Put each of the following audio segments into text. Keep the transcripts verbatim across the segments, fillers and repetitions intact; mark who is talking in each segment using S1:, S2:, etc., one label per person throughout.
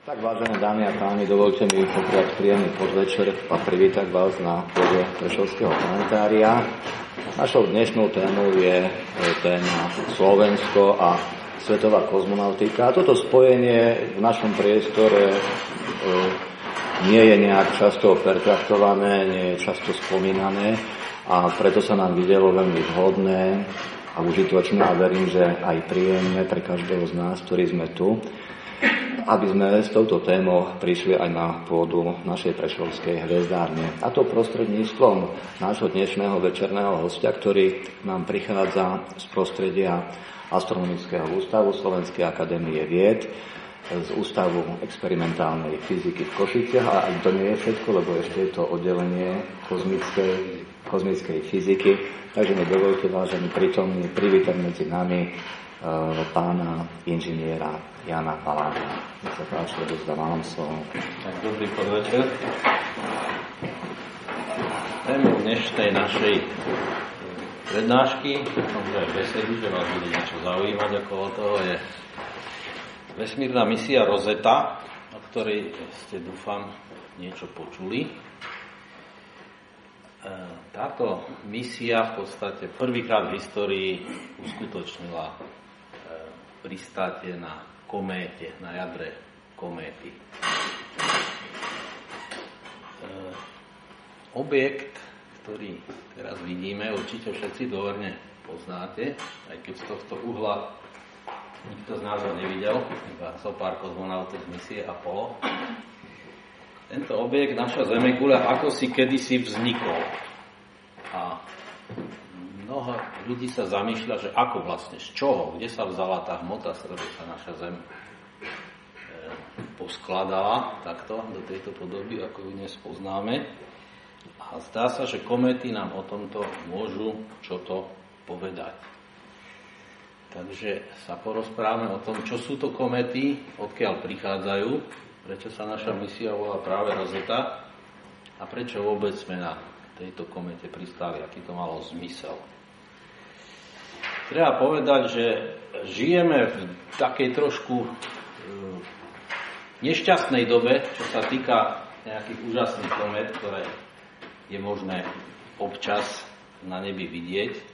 S1: Tak, vážené dámy a páni, dovolte mi popriať príjemný podvečer a privítať vás na pôde Prešovského planetária. Našou dnešnou témou je téma Slovensko a svetová kozmonautika. A toto spojenie v našom priestore e, nie je nejak často pertraktované, nie je často spomínané a preto sa nám videlo veľmi vhodné a užitočné a verím, že aj príjemné pre každého z nás, ktorí sme tu, aby sme s touto témou prišli aj na pôdu našej prešovskej hviezdárne. A to prostredníctvom nášho dnešného večerného hostia, ktorý nám prichádza z prostredia Astronomického ústavu Slovenskej akadémie vied, z Ústavu experimentálnej fyziky v Košiciach, a aj to nie je všetko, lebo ešte je to oddelenie kozmickej, kozmickej fyziky. Takže mi dovolte, vážení prítomní, privítať medzi nami pána inžiniera Jana Paládia. Nech sa páči, odovzdávam vám slovo.
S2: Tak, dobrý podvečer. Témou dnešnej našej prednášky, som aj veseli, že vás bude niečo zaujímať okolo toho, je vesmírna misia Rosetta, o ktorej ste, dúfam, niečo počuli. Táto misia v podstate prvýkrát v histórii uskutočnila pristátie na kométe, na jadre kométy. E, objekt, ktorý teraz vidíme, určite všetci dôverne poznáte, aj keď z tohto uhla nikto z nás ho nevidel, iba so pár kozmonautov z misie Apollo. Tento objekt, naša Zemeguľa, ako si kedysi vznikol. A mnoho ľudí sa zamýšľa, že ako vlastne, z čoho, kde sa vzala tá hmota, z ktorej sa naša Zem e, poskladala takto do tejto podoby, ako ju dnes poznáme. A zdá sa, že kométy nám o tomto môžu čo to povedať. Takže sa porozprávame o tom, čo sú to kométy, odkiaľ prichádzajú, prečo sa naša misia volá práve Rosetta a prečo vôbec sme na tejto kométe pristáli, aký to malo zmysel. Treba povedať, že žijeme v takej trošku e, nešťastnej dobe, čo sa týka nejakých úžasných komét, ktoré je možné občas na nebi vidieť. E,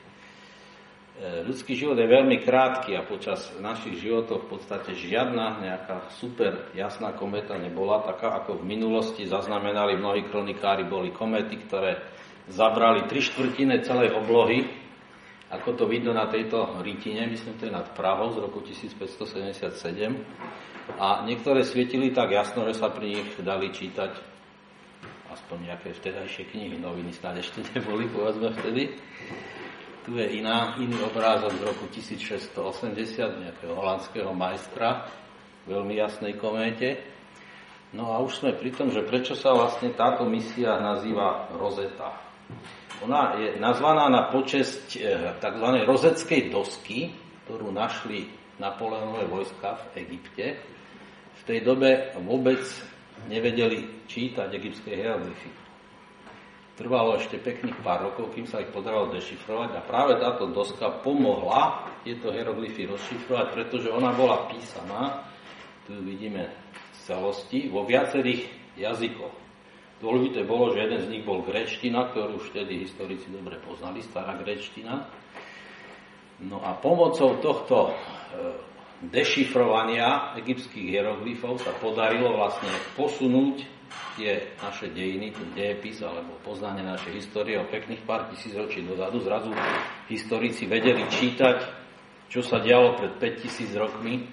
S2: ľudský život je veľmi krátky a počas našich životov v podstate žiadna nejaká super jasná kométa nebola, taká ako v minulosti zaznamenali mnohí kronikári, boli kométy, ktoré zabrali tri štvrtiny celej oblohy, ako to vidno na tejto rítine, myslím, to je nad Prahou z roku tisícpäťstosedemdesiatsedem. A niektoré svietili tak jasno, že sa pri nich dali čítať aspoň nejaké vtedajšie knihy, noviny snáď ešte neboli, povedzme vtedy. Tu je iná, iný obrázok z roku tisícšesťstoosemdesiat, nejakého holandského majstra, veľmi jasnej kométe. No a už sme pri tom, že prečo sa vlastne táto misia nazýva Rosetta. Ona je nazvaná na počesť tzv. Rosettskej dosky, ktorú našli Napoleonové vojska v Egypte. V tej dobe vôbec nevedeli čítať egyptské hieroglyfy. Trvalo ešte pekných pár rokov, kým sa ich podarilo dešifrovať a práve táto doska pomohla tieto hieroglyfy rozšifrovať, pretože ona bola písaná, tu vidíme v celosti, vo viacerých jazykoch. Dôležité bolo, že jeden z nich bol gréčtina, ktorú už vtedy historici dobre poznali, stará gréčtina. No a pomocou tohto e, dešifrovania egyptských hieroglyfov sa podarilo vlastne posunúť tie naše dejiny, ten dejepis alebo poznanie našej histórie o pekných pár tisíc ročí dozadu. Zrazu historici vedeli čítať, čo sa dialo pred päťtisíc rokmi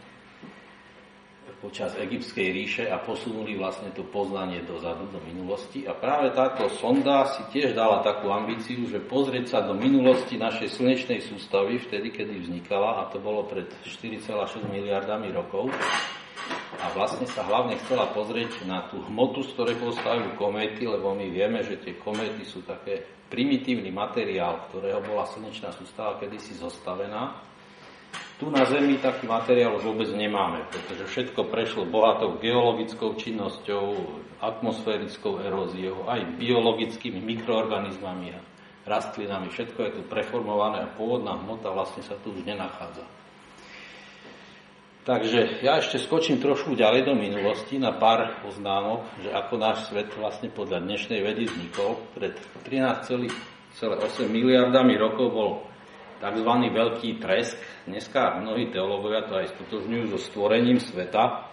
S2: počas Egyptskej ríše a posunuli vlastne to poznanie dozadu, do minulosti. A práve táto sonda si tiež dala takú ambíciu, že pozrieť sa do minulosti našej slnečnej sústavy, vtedy, kedy vznikala, a to bolo pred štyri celé šesť miliardami rokov. A vlastne sa hlavne chcela pozrieť na tú hmotu, z ktorej povstávajú kométy, lebo my vieme, že tie kométy sú také primitívny materiál, ktorého bola slnečná sústava kedysi zostavená. Tu na Zemi taký materiál už vôbec nemáme, pretože všetko prešlo bohatou geologickou činnosťou, atmosférickou eróziou, aj biologickými mikroorganizmami a rastlinami. Všetko je tu preformované a pôvodná hmota vlastne sa tu už nenachádza. Takže ja ešte skočím trošku ďalej do minulosti na pár poznámok, že ako náš svet vlastne podľa dnešnej vedy vznikol. Pred trinásť celá osem miliardami rokov bol tzv. Veľký tresk. Dneska mnohí teológovia to aj stotožňujú so stvorením sveta.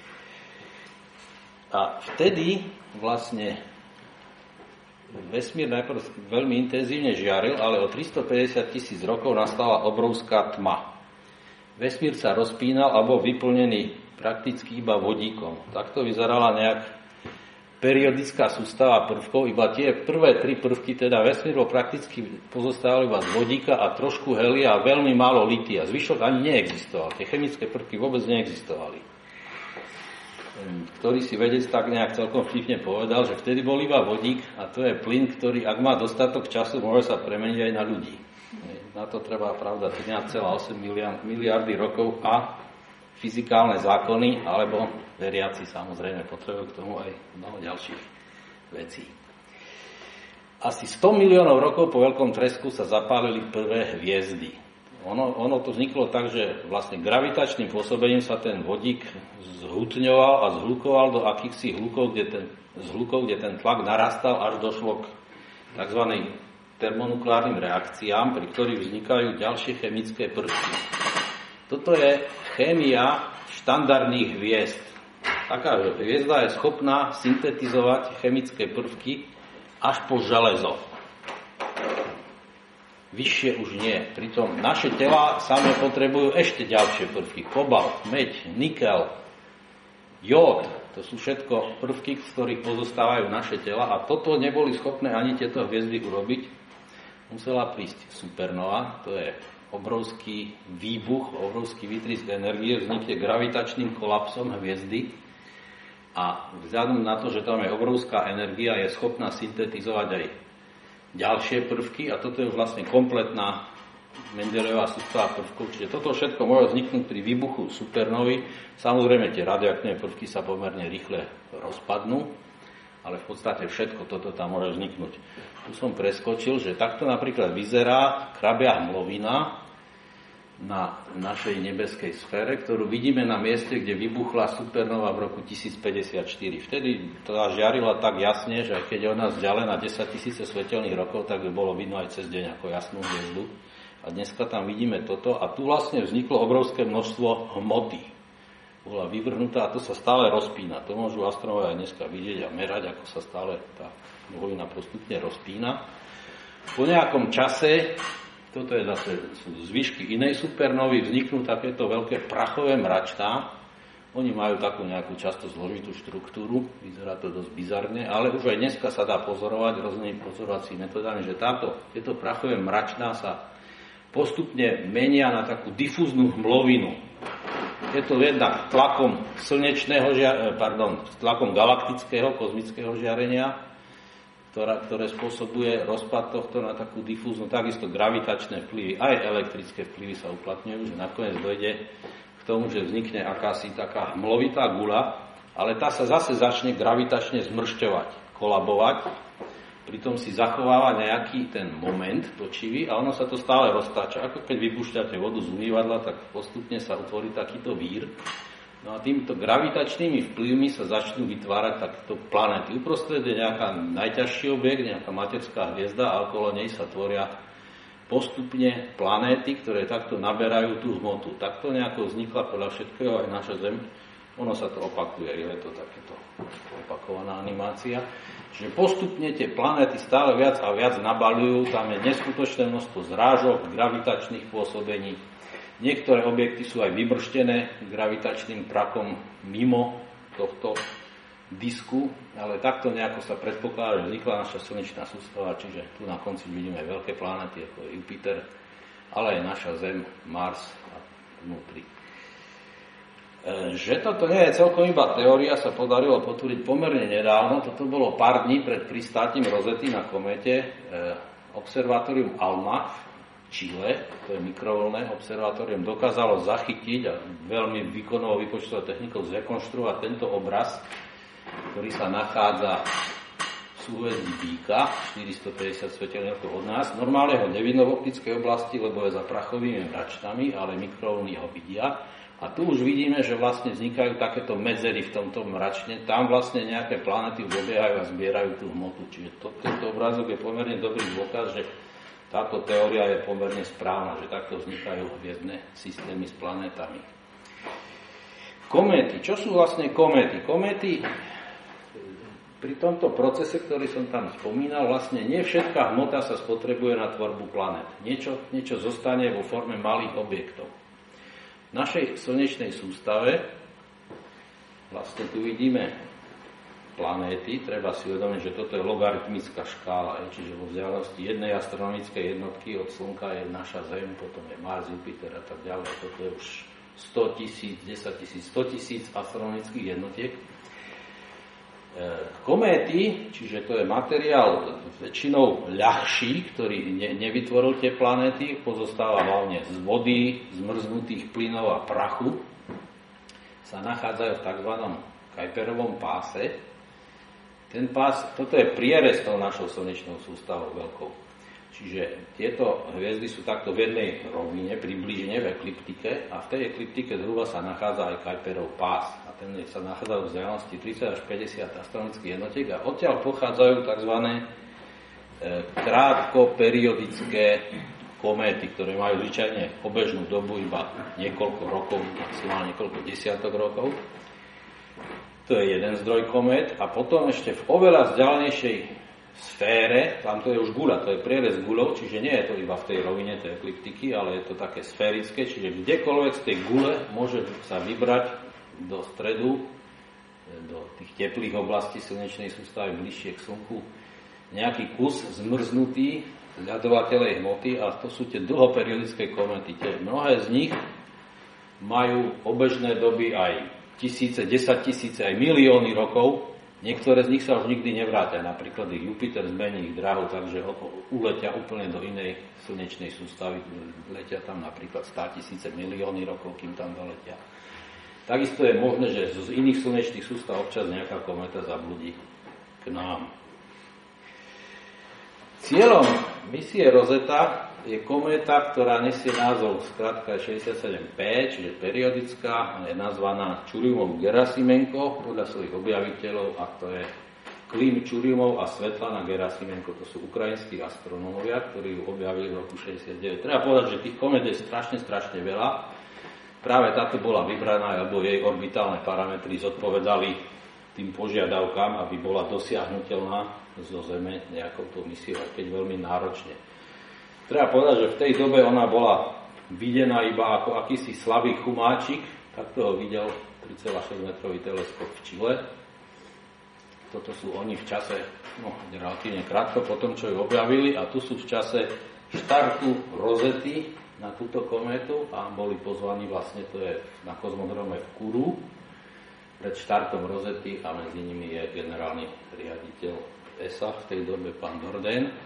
S2: A vtedy vlastne vesmír najprv veľmi intenzívne žiaril, ale o tristopäťdesiat tisíc rokov nastala obrovská tma. Vesmír sa rozpínal a bol vyplnený prakticky iba vodíkom. Takto vyzerala nejak periodická sústava prvkov, iba tie prvé tri prvky, teda vesmír bol prakticky pozostával iba z vodíka a trošku helia a veľmi málo litia. Zvyšok ani neexistoval, tie chemické prvky vôbec neexistovali. Ktorý si vedec tak nejak celkom vtipne povedal, že vtedy bol iba vodík a to je plyn, ktorý ak má dostatok času, môže sa premeniť aj na ľudí. Na to treba, pravda, trinásť celá osem miliardy rokov a fyzikálne zákony, alebo veriaci samozrejme potrebujú k tomu aj mnoho ďalších vecí. Asi sto miliónov rokov po veľkom tresku sa zapálili prvé hviezdy. Ono, ono to vzniklo tak, že vlastne gravitačným pôsobením sa ten vodík zhutňoval a zhlukoval do akýchsi hlukov, kde ten, zhlukov, kde ten tlak narastal, až došlo k tzv. Termonukleárnym reakciám, pri ktorých vznikajú ďalšie chemické prvky. Toto je chémia štandardných hviezd. Taká, že hviezda je schopná syntetizovať chemické prvky až po železo. Vyššie už nie. Pritom naše telá samé potrebujú ešte ďalšie prvky. Kobalt, meď, nikel, jód. To sú všetko prvky, z ktorých pozostávajú naše tela a toto neboli schopné ani tieto hviezdy urobiť. Musela prísť supernova, to je obrovský výbuch, obrovský výtrysk energie, vznikne gravitačným kolapsom hviezdy a vzhľadom na to, že tam je obrovská energia, je schopná syntetizovať aj ďalšie prvky a toto je už vlastne kompletná Mendelejová sústava prvkov, čiže toto všetko môže vzniknúť pri výbuchu supernovy. Samozrejme tie radioaktívne prvky sa pomerne rýchle rozpadnú, ale v podstate všetko toto tam môže vzniknúť. Tu som preskočil, že takto napríklad vyzerá krabia hmlovina na našej nebeskej sfére, ktorú vidíme na mieste, kde vybuchla supernova v roku tisícpäťdesiatštyri. Vtedy to žiarila tak jasne, že keď je od nás vzdialená desaťtisíce svetelných rokov, tak by bolo vidno aj cez deň ako jasnú hviezdu. A dneska tam vidíme toto a tu vlastne vzniklo obrovské množstvo hmoty. Bola vyvrhnutá a to sa stále rozpína. To môžu astronauti aj dneska vidieť a merať, ako sa stále tá hmlovina postupne rozpína. Po nejakom čase, toto je zase sú zvyšky inej supernovy, vzniknú takéto veľké prachové mračná. Oni majú takú nejakú často zložitú štruktúru, vyzerá to dosť bizarne, ale už aj dneska sa dá pozorovať rôznymi pozorovacími metodami, že táto, tieto prachové mračná sa postupne menia na takú difúznu hmlovinu. Je to jednak tlakom slnečného, pardon, tlakom galaktického, kozmického žiarenia, ktorá, ktoré spôsobuje rozpad tohto na takú difúznu, takisto gravitačné vplyvy, aj elektrické vplyvy sa uplatňujú, že nakoniec dojde k tomu, že vznikne akási taká hmlovitá guľa, ale tá sa zase začne gravitačne zmršťovať, kolabovať, pritom si zachováva nejaký ten moment točivý a ono sa to stále roztáča. Ako keď vypúšťate vodu z umývadla, tak postupne sa utvorí takýto vír. No a týmito gravitačnými vplyvmi sa začnú vytvárať takéto planéty. Uprostred je nejaká najťažší objekt, nejaká materská hviezda a okolo nej sa tvoria postupne planéty, ktoré takto naberajú tú hmotu. Takto nejako vznikla podľa všetkého aj naša Zem. Ono sa to opakuje, je to takéto opakovaná animácia. Čiže postupne tie planéty stále viac a viac nabaľujú, tam je neskutočné množstvo zrážok, gravitačných pôsobení. Niektoré objekty sú aj vybrštené gravitačným trakom mimo tohto disku, ale takto nejako sa predpokladá, že vznikla naša slnečná sústava, čiže tu na konci vidíme veľké planéty ako je Jupiter, ale aj naša Zem, Mars a vnútri. Že toto nie je celkom iba teória, sa podarilo potvrdiť pomerne nedávno. Toto bolo pár dní pred pristátím Rosety na kométe. Observatórium ALMA v Čile, to je mikrovlnné observatórium, dokázalo zachytiť a veľmi výkonnou výpočtovou technikou zrekonštruovať tento obraz, ktorý sa nachádza v súhvezdí Býka, štyristopäťdesiat svetelných rokov od nás. Normálne ho nevidno v optickej oblasti, lebo je za prachovými mračnami, ale mikrovlny ho vidia. A tu už vidíme, že vlastne vznikajú takéto medzery v tomto mračne. Tam vlastne nejaké planety dobiehajú a zbierajú tú hmotu. Čiže to, tento obrázok je pomerne dobrý dôkaz, že táto teória je pomerne správna, že takto vznikajú hviezdne systémy s planétami. Kométy. Čo sú vlastne kométy? Kométy pri tomto procese, ktorý som tam spomínal, vlastne nie všetká hmota sa spotrebuje na tvorbu planét. Niečo, niečo zostane vo forme malých objektov. V našej slnečnej sústave vlastne tu vidíme planéty. Treba si uvedomiť, že toto je logaritmická škála, čiže vo vzdialenosti jednej astronomickej jednotky od Slnka je naša Zem, potom je Mars, Jupiter a tak ďalej. Toto je už sto tisíc, desať tisíc, sto tisíc astronomických jednotiek. Kométy, čiže to je materiál väčšinou ľahší, ktorý ne, nevytvoril tie planéty, pozostáva hlavne z vody, zmrznutých plynov a prachu, sa nachádzajú v tzv. Kuiperovom páse. Ten pás, toto je prierez tou našou slnečnou sústavou veľkou. Čiže tieto hviezdy sú takto v jednej rovine, približne v ekliptike, a v tej ekliptike zhruba sa nachádza aj Kuiperov pás. A ten sa nachádza v vzdialenosti tridsať až päťdesiat astronomických jednotiek a odtiaľ pochádzajú tzv. Krátko-periodické kométy, ktoré majú zvyčajne obežnú dobu iba niekoľko rokov, maximálne niekoľko desiatok rokov. To je jeden zdroj komét. A potom ešte v oveľa vzdialenejšej sfére, tam to je už guľa, to je prierez guľov, čiže nie je to iba v tej rovine tej ekliptiky, ale je to také sférické, čiže kdekoľvek z tej gule môže sa vybrať do stredu, do tých teplých oblastí slnečnej sústavy bližšie k Slnku, nejaký kus zmrznutý ľadovateľej hmoty, a to sú tie dlhoperiodické kométy. Tie mnohé z nich majú obežné doby aj tisíce, desať tisíce, aj milióny rokov. Niektoré z nich sa už nikdy nevrátia. Napríklad ich Jupiter zmení ich dráhu, takže uletia úplne do inej slnečnej sústavy. Letia tam napríklad sto tisíce, milióny rokov, kým tam doletia. Takisto je možné, že z iných slnečných sústav občas nejaká kométa zabludí k nám. Cieľom misie Rosetta je kométa, ktorá nesie názov skrátka šesťdesiatsedem pé, čiže periodická, je nazvaná Čuriumov-Gerasimenko podľa svojich objaviteľov, a to je Klim Čuriumov a Svetlana Gerasimenko. To sú ukrajinskí astronómovia, ktorí ju objavili v roku šesťdesiatdeväť. Treba povedať, že tých komét je strašne, strašne veľa. Práve táto bola vybraná, alebo jej orbitálne parametry zodpovedali tým požiadavkám, aby bola dosiahnuteľná zo Zeme nejakou tú misiou, aj keď veľmi náročne. Treba povedať, že v tej dobe ona bola videná iba ako akýsi slabý chumáčik, takto ho videl tri celé šesť metrový teleskop v Čile. Toto sú oni v čase, no relatívne krátko po tom, čo ju objavili, a tu sú v čase štartu Rosety na túto kométu a boli pozvaní, vlastne to je na kozmodrome v Kourou pred štartom Rosety, a medzi nimi je generálny riaditeľ é es á v tej dobe, pán Dordain.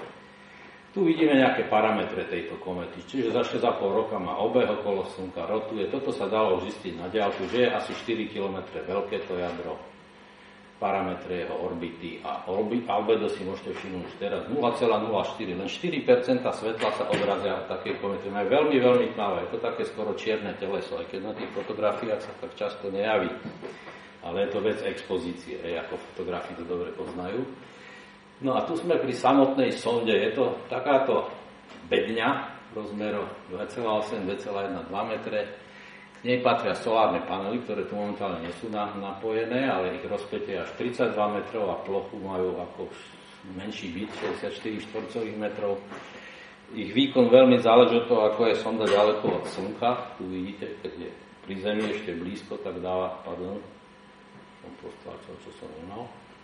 S2: Tu vidíme nejaké parametre tejto kométy, čiže za šesť a pol roka má obeh okolo Slnka, rotuje. Toto sa dalo zistiť na diaľku, že je asi štyri kilometre veľké to jadro. Parametre jeho orbity a albedo si môžete všimnúť už teraz nula celá nula štyri, len štyri percentá svetla sa odrazia od takej kométy. Majú veľmi, veľmi tmavé, je to také skoro čierne teleso, aj keď na tých fotografiách sa tak často nejaví. Ale je to vec expozície, hej, ako fotografii to dobre poznajú. No a tu sme pri samotnej sonde, je to takáto bedňa rozmeru dva celé osem, dva celé jeden, dva metre. K nej patria solárne panely, ktoré tu momentálne nie sú napojené, ale ich rozpätie až tridsaťdva metrov a plochu majú ako menší byt, šesťdesiatštyri štvorcových metrov. Ich výkon veľmi záleží od toho, ako je sonda ďaleko od Slnka. Tu vidíte, keď je pri Zemi ešte blízko, tak dáva, pardon, som postráčal, čo som nemal.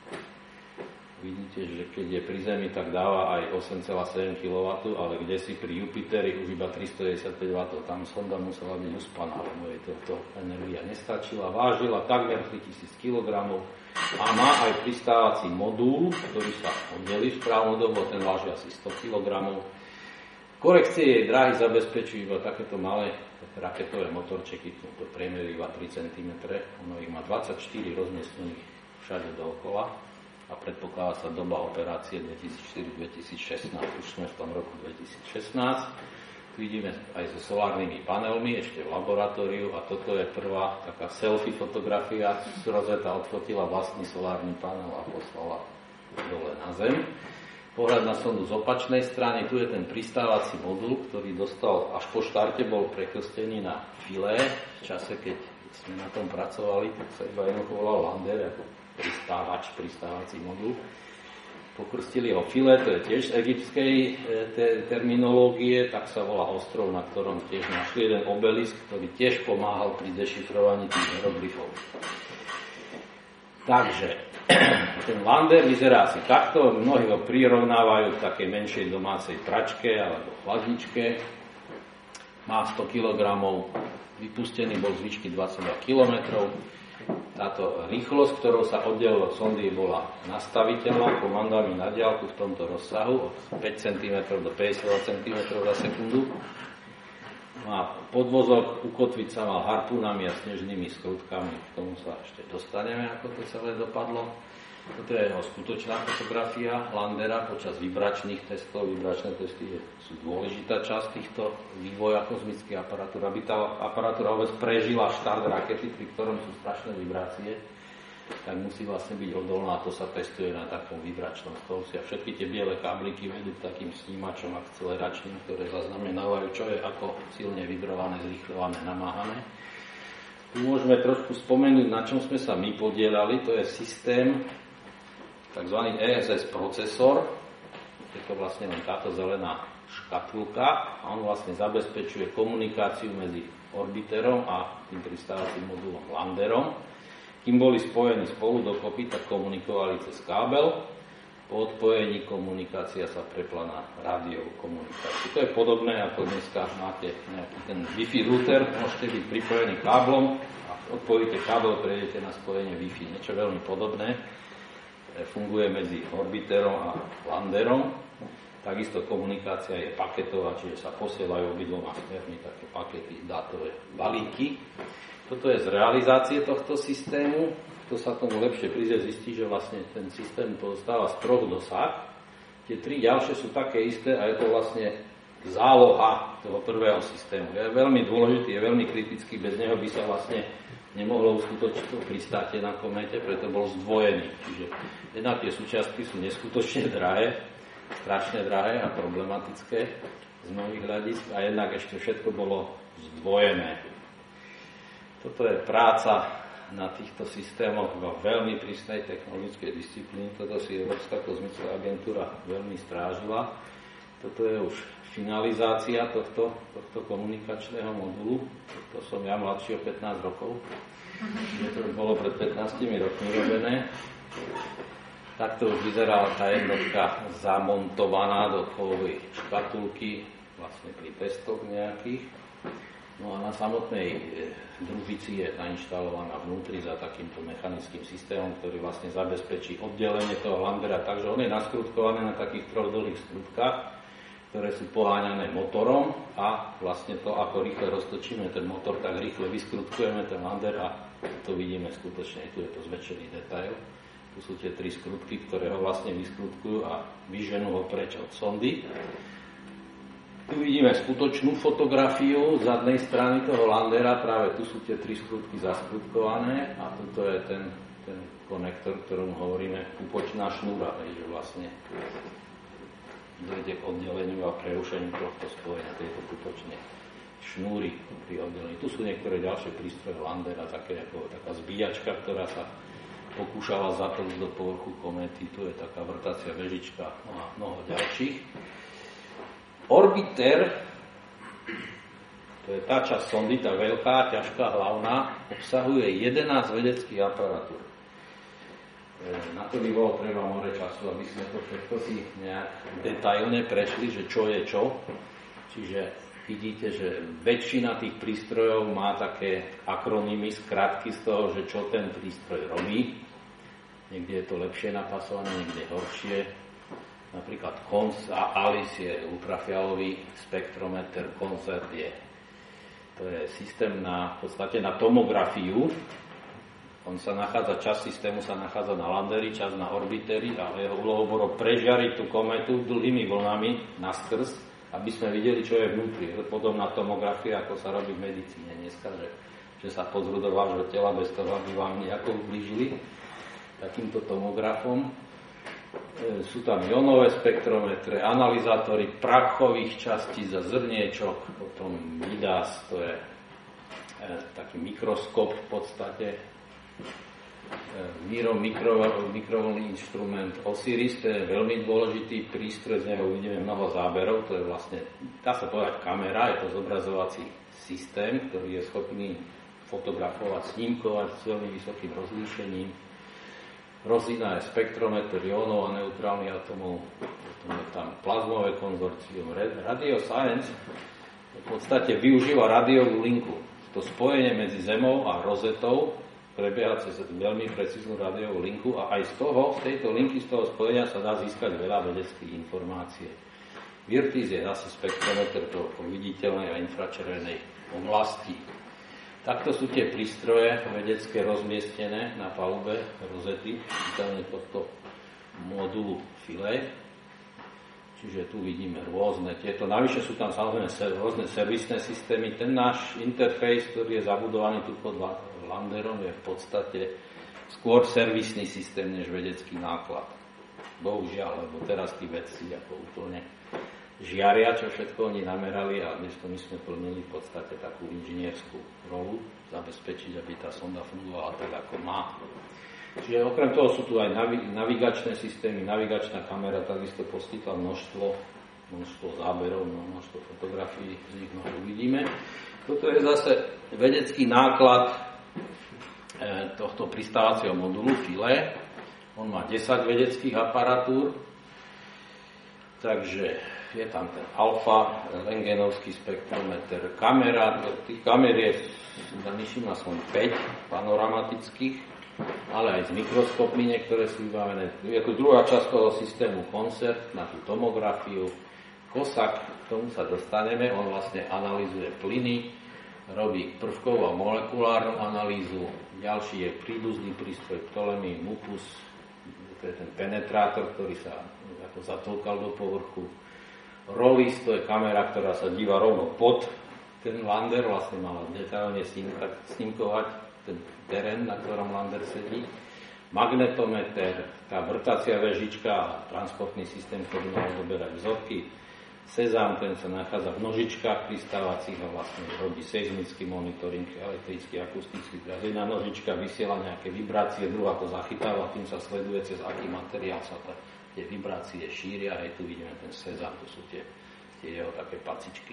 S2: Vidíte, že keď je pri Zemi, tak dáva aj osem celá sedem kilowattov, ale kde si pri Jupiteri už iba tristodeväťdesiatpäť wattov. Tam sonda musela byť uspaná, lebo jej toto energia nestačila. Vážila takmer tritisíc kilogramov a má aj pristávací modul, ktorý sa oddelí v správnu dobu, ten váži asi sto kilogramov. Korekcie jej dráhy zabezpečujú iba takéto malé raketové motorčeky, to priemer iba tri centimetre. Ono ich má dvadsaťštyri rozmiestnených všade dookola. A predpokladá sa doba operácie dvetisícštyri dvetisícšestnásť. Už sme v tom roku dvetisícšestnásť. Tu vidíme aj so solárnymi panelmi, ešte v laboratóriu, a toto je prvá taká selfie fotografia. Rosetta odfotila vlastný solárny panel a poslala dole na Zem. Pohľad na sondu z opačnej strany, tu je ten pristávací modul, ktorý dostal až po štarte, bol prekrstený na filé. V čase, keď sme na tom pracovali, tak sa iba jednoducho volal lander, ako pristávač, pristávací modul. Pokrstili ho filé, to je tiež z egyptskej te- terminológie, tak sa volá ostrov, na ktorom tiež našli jeden obelisk, ktorý tiež pomáhal pri dešifrovaní tých hieroglyfov. Takže ten lander vyzerá asi takto, mnohí ho prirovnávajú k takej menšej domácej pračke alebo chladničke. Má sto kilogramov, vypustený bol z výšky dvadsaťdva kilometrov. Táto rýchlosť, ktorou sa oddelilo sondy, bola nastaviteľná komandami na diaľku v tomto rozsahu od päť centimetrov do päťdesiat centimetrov za sekundu. A podvozok ukotviť sa mal harpúnami a snežnými skrutkami. K tomu sa ešte dostaneme, ako to celé dopadlo. Toto je jeho skutočná fotografia landera počas vibračných testov. Vibračné testy sú dôležitá časť týchto vývoja kozmických aparatúr. Aby tá aparatúra vôbec prežila štart rakety, pri ktorom sú strašné vibrácie, tak musí vlastne byť odolná, a to sa testuje na takom vibračnom stolci. A všetky tie biele kábliky vedú k takým snímačom akceleračným, ktoré zaznamenávajú, čo je ako silne vibrované, zrýchľované, namáhané. Tu môžeme trošku spomenúť, na čom sme sa my podielali. To je systém, tzv. E S S procesor. Je to vlastne len táto zelená škatulka a on vlastne zabezpečuje komunikáciu medzi orbiterom a tým pristávacím modulom landerom. Kým boli spojení spolu dokopy, tak komunikovali cez kábel. Po odpojení komunikácia sa prepla na rádiovú komunikáciu. To je podobné, ako dneska máte nejaký ten Wi-Fi router, môžete byť pripojený káblom a odpojíte kábel, prejdete na spojenie Wi-Fi. Niečo veľmi podobné. Funguje medzi orbiterom a landerom. Takisto komunikácia je paketová, čiže sa posielajú obidvoma smermi také pakety, dátové balíky. Toto je z realizácie tohto systému. Kto sa tomu lepšie príde, zistí, že vlastne ten systém pozostáva z troch dosah. Tie tri ďalšie sú také isté a je to vlastne záloha toho prvého systému. Je veľmi dôležitý, je veľmi kritický, bez neho by sa vlastne nemohlo uskutočniť to pristátie na kométe, preto bol zdvojený. Čiže jednak tie súčiastky sú neskutočne drahé, strašne drahé a problematické z mnohých hľadisk, a jednak ešte všetko bolo zdvojené. Toto je práca na týchto systémoch vo veľmi prísnej technologickej disciplíne. Toto si Európska kozmická agentúra veľmi strážila. Toto je už finalizácia tohto, tohto komunikačného modulu. To som ja mladší o pätnásť rokov. Čiže to už bolo pred pätnástimi rokmi robené. Takto už vyzerala tá jednotka zamontovaná do kovovej škatulky, vlastne pri testoch nejakých. No a na samotnej družici je nainštalovaná vnútri za takýmto mechanickým systémom, ktorý vlastne zabezpečí oddelenie toho landera. Takže on je naskrutkovaný na takých troch dlhých skrutkách, ktoré sú poháňané motorom, a vlastne to, ako rýchle roztočíme ten motor, tak rýchle vyskrutkujeme ten lander a to vidíme skutočne. Tu je to zväčšený detail. Tu sú tie tri skrutky, ktoré ho vlastne vyskrutkujú a vyženú ho preč od sondy. Tu vidíme skutočnú fotografiu zadnej strany toho landera, práve tu sú tie tri skrutky zaskrutkované a tuto je ten, ten konektor, ktorom hovoríme pupočná šnúra, že vlastne dojde k oddeleniu a prerušeniu tohto spojenia, tejto pupočnej šnúry pri oddelení. Tu sú niektoré ďalšie prístroje landera, také ako taká zbíjačka, ktorá sa pokúšala zaplniť do povrchu kométy, tu je taká vrtacia vežička, no a mnoho ďalších. Orbiter, to je tá časť sondy, tá veľká, ťažká, hlavná, obsahuje jedenásť vedeckých aparatúr. Na to by bolo treba more času, aby sme to všetko si nejak detailne prešli, že čo je čo. Čiže vidíte, že väčšina tých prístrojov má také akronymy, skratky z toho, že čo ten prístroj robí. Niekde je to lepšie napasované, niekde horšie. Napríklad Alice je ultrafialový spektrometer, Concert je, to je systém na, v podstate na tomografiu. On sa nachádza, časť systému sa nachádza na landeri, časť na orbiteri a jeho úlohou bolo prežiariť tú kometu dlhými vlnami naskrz aby sme videli, čo je vnútri. Podobná tomografia, ako sa robí v medicíne dneska, že, že sa pozrú do vášho tela bez toho, aby vám nejako ublížili takýmto tomografom. E, sú tam ionové spektrometre, analyzátory prachových častíc a zrniečok, potom MIDAS, to je e, taký mikroskop v podstate, Miro mikro, mikrovlnný inštrument Osiris, to je veľmi dôležitý prístroj, z neho uvidíme mnoho záberov, to je vlastne, dá sa povedať kamera, je to zobrazovací systém, ktorý je schopný fotografovať, snímkovať s veľmi vysokým rozlíšením. Rozína je spektrometer ionov a neutrálnych atomov, potom je tam plazmové konzorcium. Radio Science v podstate využíva rádiovú linku, to spojenie medzi Zemou a rozetou prebieha cez veľmi precíznu rádiovú linku a aj z toho, z tejto linky, z toho spojenia sa dá získať veľa vedeckých informácií. Virtis je zase spektrometer pro viditeľnej a infračervenej oblasti. Takto sú tie prístroje vedecké rozmiestnené na palube rozety, viditeľne tohto modulu Philae. Čiže tu vidíme rôzne tieto. Navyše sú tam samozrejme rôzne servisné systémy. Ten náš interfejs, ktorý je zabudovaný tu pod landerom, je v podstate skôr servisný systém než vedecký náklad. Bohužiaľ, lebo teraz tí vedci ako úplne žiaria, čo všetko oni namerali a dnes to my sme plnili v podstate takú inžinierskú rolu, zabezpečiť, aby tá sonda fungovala tak, ako má. Čiže okrem toho sú tu aj navigačné systémy, navigačná kamera takisto poskytla množstvo, množstvo záberov, množstvo fotografií, z nich mnoho uvidíme. Toto je zase vedecký náklad tohto pristávacieho modulu Philae. On má desať vedeckých aparatúr, takže je tam ten alfa, rentgenovský spektrometer, kamera, tých kamer je, myslím, aspoň päť panoramatických, ale aj s mikroskopmi niektoré sú vybavené. Je tu druhá časť toho systému koncert na tú tomografiu. Kosak, k tomu sa dostaneme, on vlastne analyzuje plyny, robí prvkovú a molekulárnu analýzu. Ďalší je príbuzný prístroj Ptolemy Mupus, to je ten penetrátor, ktorý sa ako zatĺkal do povrchu. Rollis, to je kamera, ktorá sa díva rovno pod ten lander, vlastne mala detailne snímkovať ten terén, na ktorom lander sedí. Magnetometer, tá vrtacia vežička a transportný systém, ktorý mal zoberať vzorky. Sezam, ten sa nachádza v nožičkách pristávacích a vlastne robí seizmický monitoring, elektrický, akustický. Jedna nožička vysiela nejaké vibrácie, druhá to zachytáva, tým sa sleduje, cez aký materiál sa tá, tie vibrácie šíria. Aj tu vidíme ten sezam, to sú tie, tie jeho také pacičky.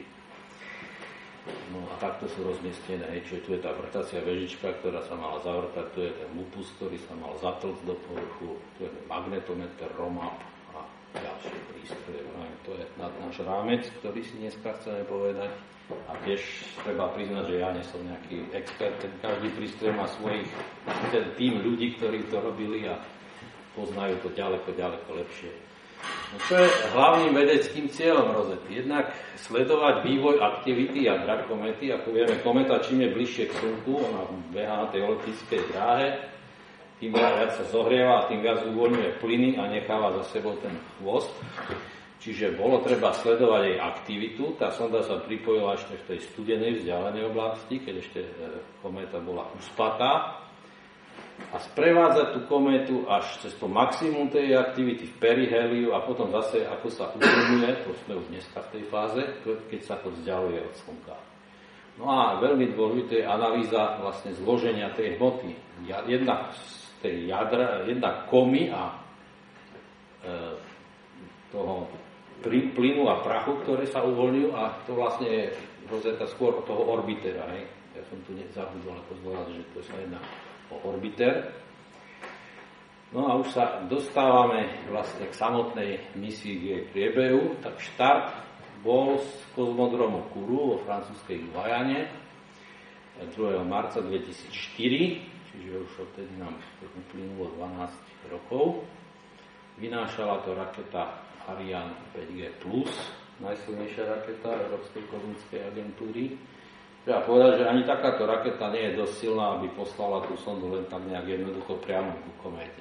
S2: No a takto sú rozmiestnené, hej, čiže tu je tá vrtacia vežička, ktorá sa mala zavrtať, tu je ten Mupus, ktorý sa mal zatlcť do povrchu, tu je magnetometer, Romap a ďalšie prístroje. No, to je náš rámec, ktorý si dneska chceme povedať. A tiež treba priznať, že ja nie som nejaký expert, každý prístroj má svojich, ten tým ľudí, ktorí to robili a poznajú to ďaleko, ďaleko lepšie. No čo je hlavným vedeckým cieľom rozety? Jednak sledovať vývoj aktivity jadra komety. Ako vieme, kometa čím je bližšie k Slnku, ona behá na tej elliptickej dráhe, tým viac sa zohrieva a tým viac uvoľňuje plyny a necháva za sebou ten chvost. Čiže bolo treba sledovať jej aktivitu. Tá sonda sa pripojila ešte v tej studenej vzdialenej oblasti, keď ešte kométa bola uspatá. A sprevádzať tú kométu až cez to maximum tej aktivity v periheliu a potom zase, ako sa uvoľňuje, to sme už dneska v tej fáze, keď sa to vzdialuje od Slnka. No a veľmi dôležité je analýza vlastne zloženia tej hmoty. Jedna z tej jadra, jedna komy a e, toho plynu a prachu, ktoré sa uvoľňujú, a to vlastne je rozeta skôr od toho orbitera. Hej. Ja som tu nezabudol ako zdôrazniť, že to sa jedná o orbiter. No a už sa dostávame vlastne k samotnej misii, k jej priebehu. Tak štart bol z kozmodromu Kourou vo francúzskej Guajane druhého marca dvetisícštyri, čiže už odtedy nám uplynulo dvanásť rokov. Vynášala to raketa Ariane päť G plus, najsilnejšia raketa Európskej kozmickej agentúry. Treba povedať, že ani takáto raketa nie je dosť silná, aby poslala tú sondu len tak nejak jednoducho priamo ku kométe.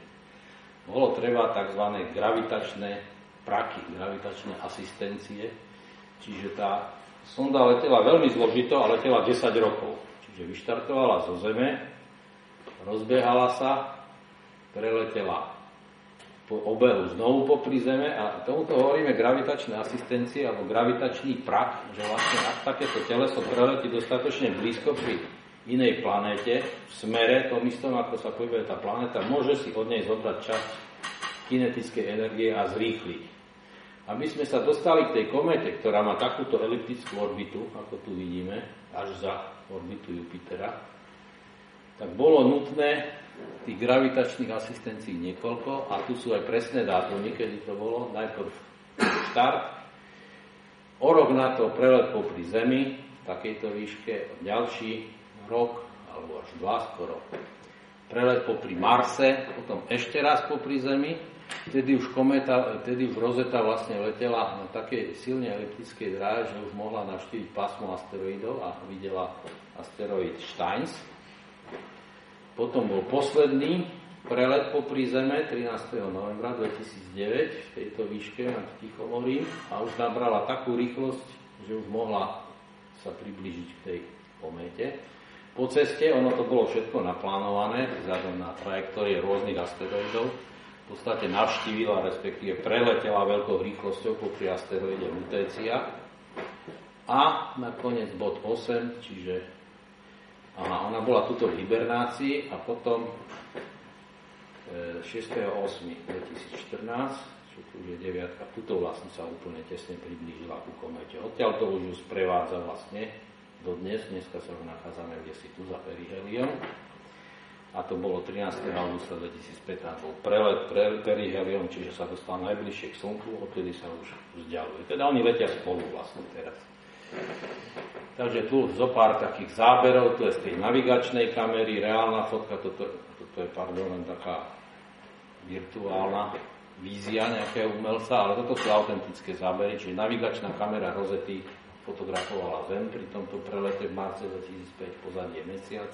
S2: Bolo treba tzv. Gravitačné praky, gravitačné asistencie, Čiže tá sonda letela veľmi zložito a letela desať rokov. Čiže vyštartovala zo Zeme, rozbiehala sa, preletela po obehu znovu popri Zeme a tomuto hovoríme gravitačná asistencia alebo gravitačný prach, že vlastne ak takéto teleso preletí dostatočne blízko pri inej planéte, v smere tom istom, ako sa pohybuje tá planéta, môže si od nej zobrať časť kinetickej energie a zrýchliť. Aby sme sa dostali k tej kométe, ktorá má takúto eliptickú orbitu, ako tu vidíme, až za orbitu Jupitera, tak bolo nutné tých gravitačných asistencií niekoľko a tu sú aj presné dátumy, kedy to bolo. Najprv štart, o rok na to prelet popri Zemi v takejto výške, ďalší rok, alebo až dva skoro, prelet popri Marse, potom ešte raz popri Zemi. Vtedy už kométa, vtedy už Rosetta vlastne letela na takej silne eliptickej dráhe, že už mohla navštíviť pásmo asteroidov a videla asteroid Steins. Potom bol posledný prelet popri Zeme trinásteho novembra dvetisícdeväť v tejto výške nad Tichomorím a už nabrala takú rýchlosť, že už mohla sa priblížiť k tej kométe. Po ceste, ono to bolo všetko naplánované vzhľadom na trajektórie rôznych asteroidov, v podstate navštívila, respektíve preletela veľkou rýchlosťou popri asteroide Lutécia a nakoniec bod osem, čiže aha, ona bola tuto v hibernácii a potom šiesteho ôsmeho dvetisícštrnásť, čo tu už je deviatka, tuto vlastne sa úplne tesne priblížila ku kométe. Odtiaľ to už ju sprevádza vlastne dodnes, dneska sa už nachádzame kdesi tu za periheliom. A to bolo trinásteho augusta dvetisícpätnásť, bol prelet pre periheliom, čiže sa dostal najbližšie k Slnku, odtedy sa už vzdialuje. Teda oni letia spolu vlastne teraz. Takže tu zo pár takých záberov, to je z tej navigačnej kamery, reálna fotka, toto, toto je pardon, len taká virtuálna vízia nejakého umelca, ale toto sú autentické zábery, čiže navigačná kamera Rosety fotografovala Zem pri tomto prelete v marci dvetisícpäť, pozadie mesiac.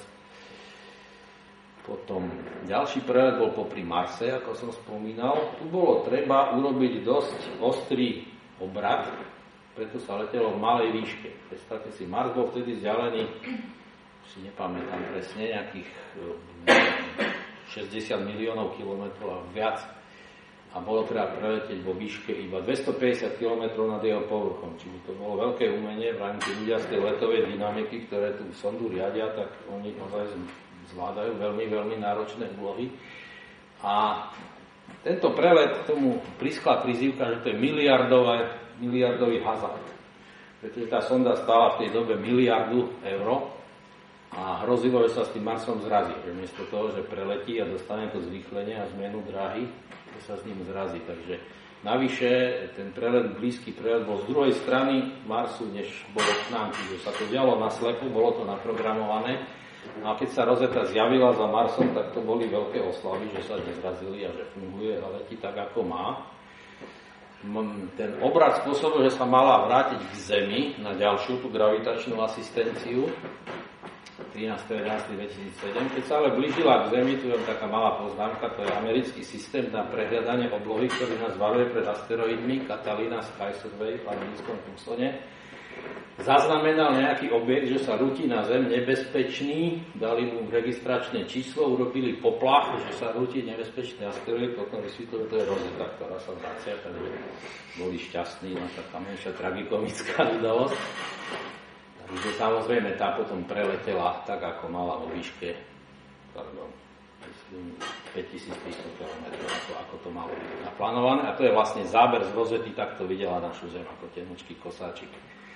S2: Potom ďalší prelet bol popri Marse, ako som spomínal. Tu bolo treba urobiť dosť ostrý obrat, preto sa letelo v malej výške. Predstavte si, Mars bol vtedy vzdialený, si nepamätám presne, nejakých šesťdesiat miliónov kilometrov a viac. A bolo treba preletieť vo výške iba dvestopäťdesiat kilometrov nad jeho povrchom. Čiže to bolo veľké umenie, v rámci ľudia z tej letovej dynamiky, ktoré tú sondu riadia, tak oni ozaj zvládajú veľmi, veľmi náročné úlohy. A tento prelet tomu priskla prizývka, že to je miliardové, miliardový hazard. Pretože tá sonda stála v tej dobe miliardu eur a hrozilo, že sa s tým Marsom zrazí. Že miesto toho, že preletí a dostane to zrýchlenie a zmenu dráhy, že sa s ním zrazí. Takže navyše ten prelet, blízky prelet bol z druhej strany Marsu, než bolo k nám. Čiže sa to dialo naslepo, bolo to naprogramované. No a keď sa Rosetta zjavila za Marsom, tak to boli veľké oslavy, že sa nezrazili a že funguje a letí tak, ako má. Ten obrad spôsobil, že sa mala vrátiť k Zemi na ďalšiu tú gravitačnú asistenciu trinásteho jedenásteho dvetisícsedem. Keď sa ale blížila k Zemi, tu je taká malá poznámka, to je americký systém na prehľadanie oblohy, ktorý nás varuje pred asteroidmi, Catalina Sky Survey v americkom Tucsone. Zaznamenal nejaký objekt, že sa rúti na Zem nebezpečný, dali mu registračné číslo, urobili poplach, že sa rúti nebezpečný asteroid, potom vysvetlili, to je Rosetta, ktorá sa vracia, takže boli šťastní, no taká menšia tragikomická udalosť. Takže samozrejme tá potom preletela tak, ako mala vo výške, pardon, päťtisíctristo kilometrov, ako, ako to malo byť naplánované. A to je vlastne záber z Rosety, takto videla našu Zem ako tenučký kosáčik.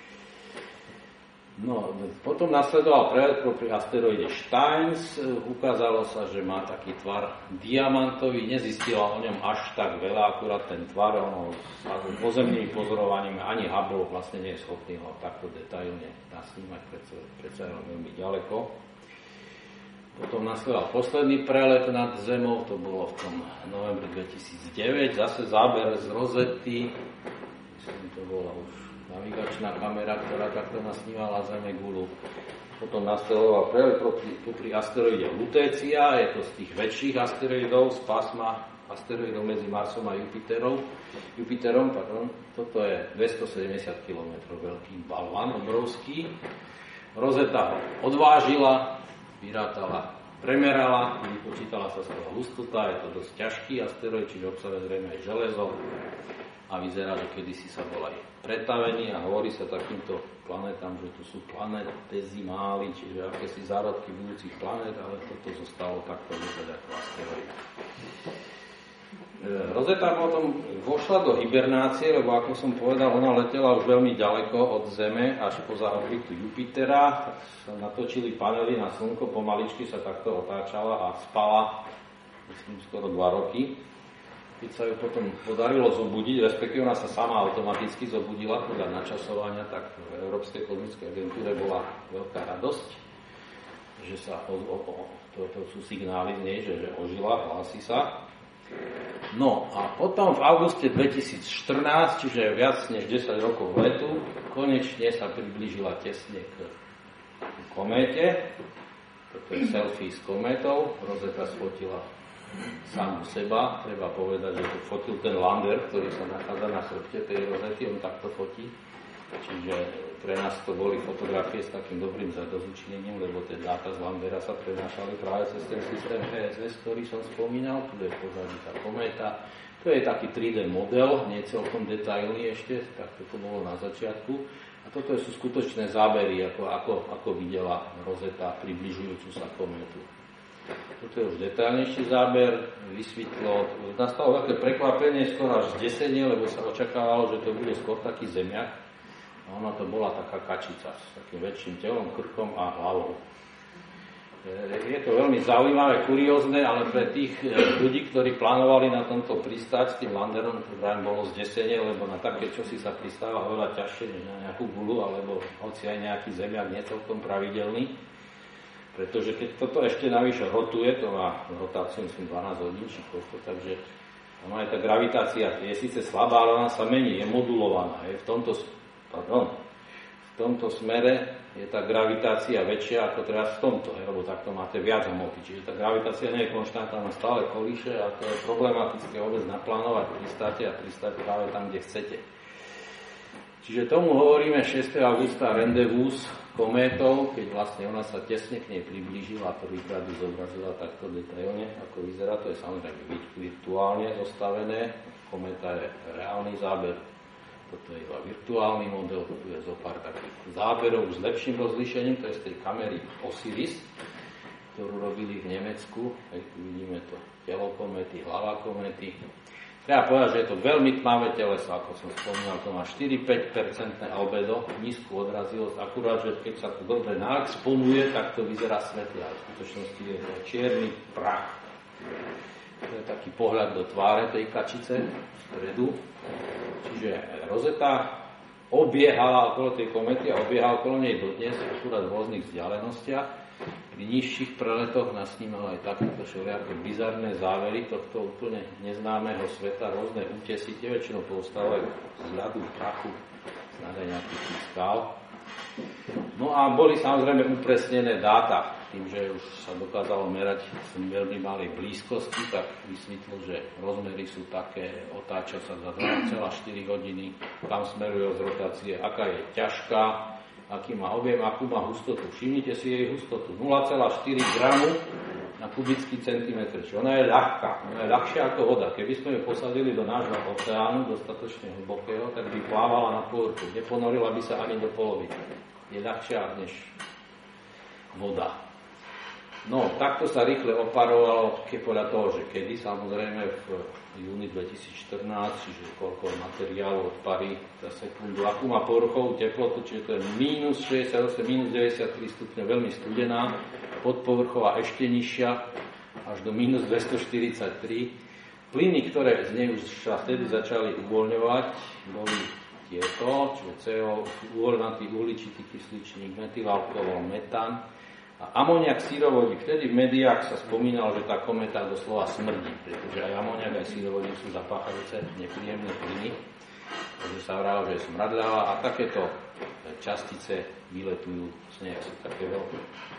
S2: No, potom nasledoval prelet pri asteroide Steins, ukázalo sa, že má taký tvar diamantový, nezistila o ňom až tak veľa, akurát ten tvar, ono s pozemnými pozorovaniami ani Hubble vlastne nie je schopný ho takto detailne nasnímať, predsa je veľmi ďaleko. Potom nasledoval posledný prelet nad Zemou, to bolo v tom novembri dvetisícdeväť, zase záber z Rosety, myslím, to bola už navigačná kamera, ktorá takto nasnímala Zemegulu. potom nasledoval práve popri asteroide Lutécia, je to z tých väčších asteroidov, z pásma asteroidov medzi Marsom a Jupiterom. Jupiterom, pardon, toto je dvestosedemdesiat kilometrov veľký balván, obrovský. Rosetta ho odvážila, vyrátala, premerala, vypočítala sa z toho hustota, je to dosť ťažký asteroid, čiže obsahuje zrejme aj železo a vyzerá, že kedysi sa bol aj pretavený a hovorí sa takýmto planetám, že tu sú planetezimály, čiže akési zárodky budúcich planét, ale toto zostalo takto vyzerať ako asteroid. Rosetta potom vošla do hibernácie, lebo ako som povedal, ona letela už veľmi ďaleko od Zeme až poza orbitu Jupitera, tak sa natočili panely na Slnko, pomaličky sa takto otáčala a spala, myslím, skoro dva roky. Keď sa ju potom podarilo zobudiť, respektíve ona sa sama automaticky zobudila podľa načasovania, tak v Európskej kozmickej agentúre bola veľká radosť, že sa o, o, o, to, to sú signály z nej, že, že ožila, hlási sa. No a potom v auguste dvetisícštrnásť, čiže viac než desať rokov letu, konečne sa priblížila tesne k kométe. Toto je selfie s kométou. Rosetta sfotila samu seba. Treba povedať, že to fotil ten lander, ktorý sa nachádza na chrbte tej Rosety, on takto fotí. Čiže pre nás to boli fotografie s takým dobrým zadozučinením, lebo tie dáta z landera sa prenášali práve cez ten systém é es es, ktorý som spomínal. Tu je pozadí tá kométa. To je taký tri dé model, nie celkom detailný ešte, tak to bolo na začiatku. A toto sú skutočné zábery, ako, ako, ako videla Rosetta približujúcu sa kométu. Toto je už detailnejší záber, vysvetlo. Nastalo také prekvapenie, skoro až zdesenie, lebo sa očakávalo, že to bude skôr taký zemiak. A ona to bola taká kačica s takým väčším telom, krkom a hlavou. Je to veľmi zaujímavé, kuriózne, ale pre tých ľudí, ktorí plánovali na tomto pristáť s tým landerom, to vraj bolo zdesenie, lebo na také čosi sa pristáva veľa ťažšie než na nejakú gulu, alebo hoci aj nejaký zemiak nie celkom pravidelný. Pretože keď toto ešte navyše rotuje, to má rotáciu myslím dvanásť hodín, či koľko, takže ona je tá gravitácia, je síce slabá, ale ona sa mení, je modulovaná. Je v tomto Pardon. V tomto smere je tá gravitácia väčšia ako teraz v tomto, lebo takto máte viac hmoty. Čiže tá gravitácia nie je konštantná, ona stále kolíše a to je problematické vôbec naplánovať pristáte a pristáť práve tam, kde chcete. Čiže tomu hovoríme šiesteho augusta rendezvous s kométou, keď vlastne ona sa tesne k nej priblížila a prvýkrát ju zobrazila takto detailne, ako vyzerá. To je samozrejme virtuálne zostavené. Kométa je reálny záber. Toto je iba virtuálny model, tu je zo pár takých záberov s lepším rozlíšením, to je z tej kamery Osiris, ktorú robili v Nemecku. Hej, tu vidíme to telo kométy, hlava kométy. Treba povedať, že je to veľmi tmavé teleso, ako som spomínal, to má štyri až päť percent albedo, nízku odrazivosť, akurát, že keď sa to dobre naexponuje, tak to vyzerá svetlé, ale v skutočnosti je to čierny prach. To je taký pohľad do tváre tej kačice v stredu. Čiže Rosetta obiehala okolo tej kométy a obiehala okolo nej dodnes, akurát v rôznych vzdialenostiach. Pri nižších preletoch nasnímala aj takéto všelijaké bizarné závery tohto úplne neznámeho sveta, rôzne útesy, tie väčšinou povstávajú z ľadu, prachu, snáď aj nejakých skál. No a boli samozrejme upresnené dáta. Tým, že už sa dokázalo merať v veľmi malej blízkosti, tak vysvetlo, že rozmery sú také, otáča sa za dva celé štyri hodiny, kam smeruje z rotácie, aká je ťažká, aký má objem, akú má hustotu. Všimnite si jej hustotu. nula celá štyri gramu na kubický centimetr. Čiže ona je ľahká, ona je ľahšia ako voda. Keby sme ju posadili do nášho oceánu, dostatočne hlbokého, tak by plávala na povrchu. Neponorila by sa ani do polovice. Je ľahšia než voda. No, takto sa rýchle oparovalo, keď podľa toho, že kedy, samozrejme v júni dvetisícštrnásť, čiže koľko materiálu odparí za sekundu, akú má povrchovú teplotu, čiže to je mínus šesťdesiatosem, mínus deväťdesiattri stupňov, veľmi studená, podpovrchová ešte nižšia, až do mínus dvestoštyridsaťtri. Plyny, ktoré z nej už vtedy začali uvoľňovať, boli tieto, čiže cé ó, uvoľnatý uhličitý kysličník, metylalkohol, metán, a amoniak, sírovodík. Vtedy v médiách sa spomínalo, že tá kométa doslova smrdí, pretože aj amoniak, aj sírovodík sú zapáchajúce nepríjemné plyny. že sa vralo, že je smradľavá a takéto častice vyletujú z nej, sú také veľké.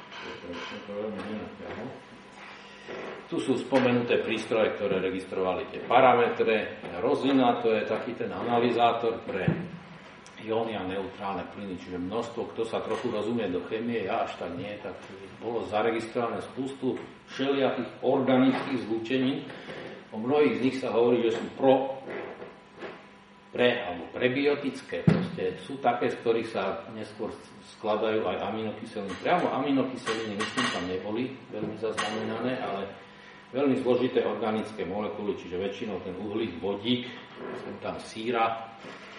S2: Tu sú spomenuté prístroje, ktoré registrovali tie parametre. Rozina, to je taký ten analyzátor pre jóny a neutrálne plyny, čiže množstvo, kto sa trochu rozumie do chémie, ja až tak nie, tak bolo zaregistrované spustu všelijakých organických zlúčení. O mnohých z nich sa hovorí, že sú pro, pre alebo prebiotické. Proste sú také, z ktorých sa neskôr skladajú aj aminokyseliny. Priamo aminokyseliny, myslím, tam neboli veľmi zaznamenané, ale veľmi zložité organické molekuly, čiže väčšinou ten uhlík, vodík, tam síra,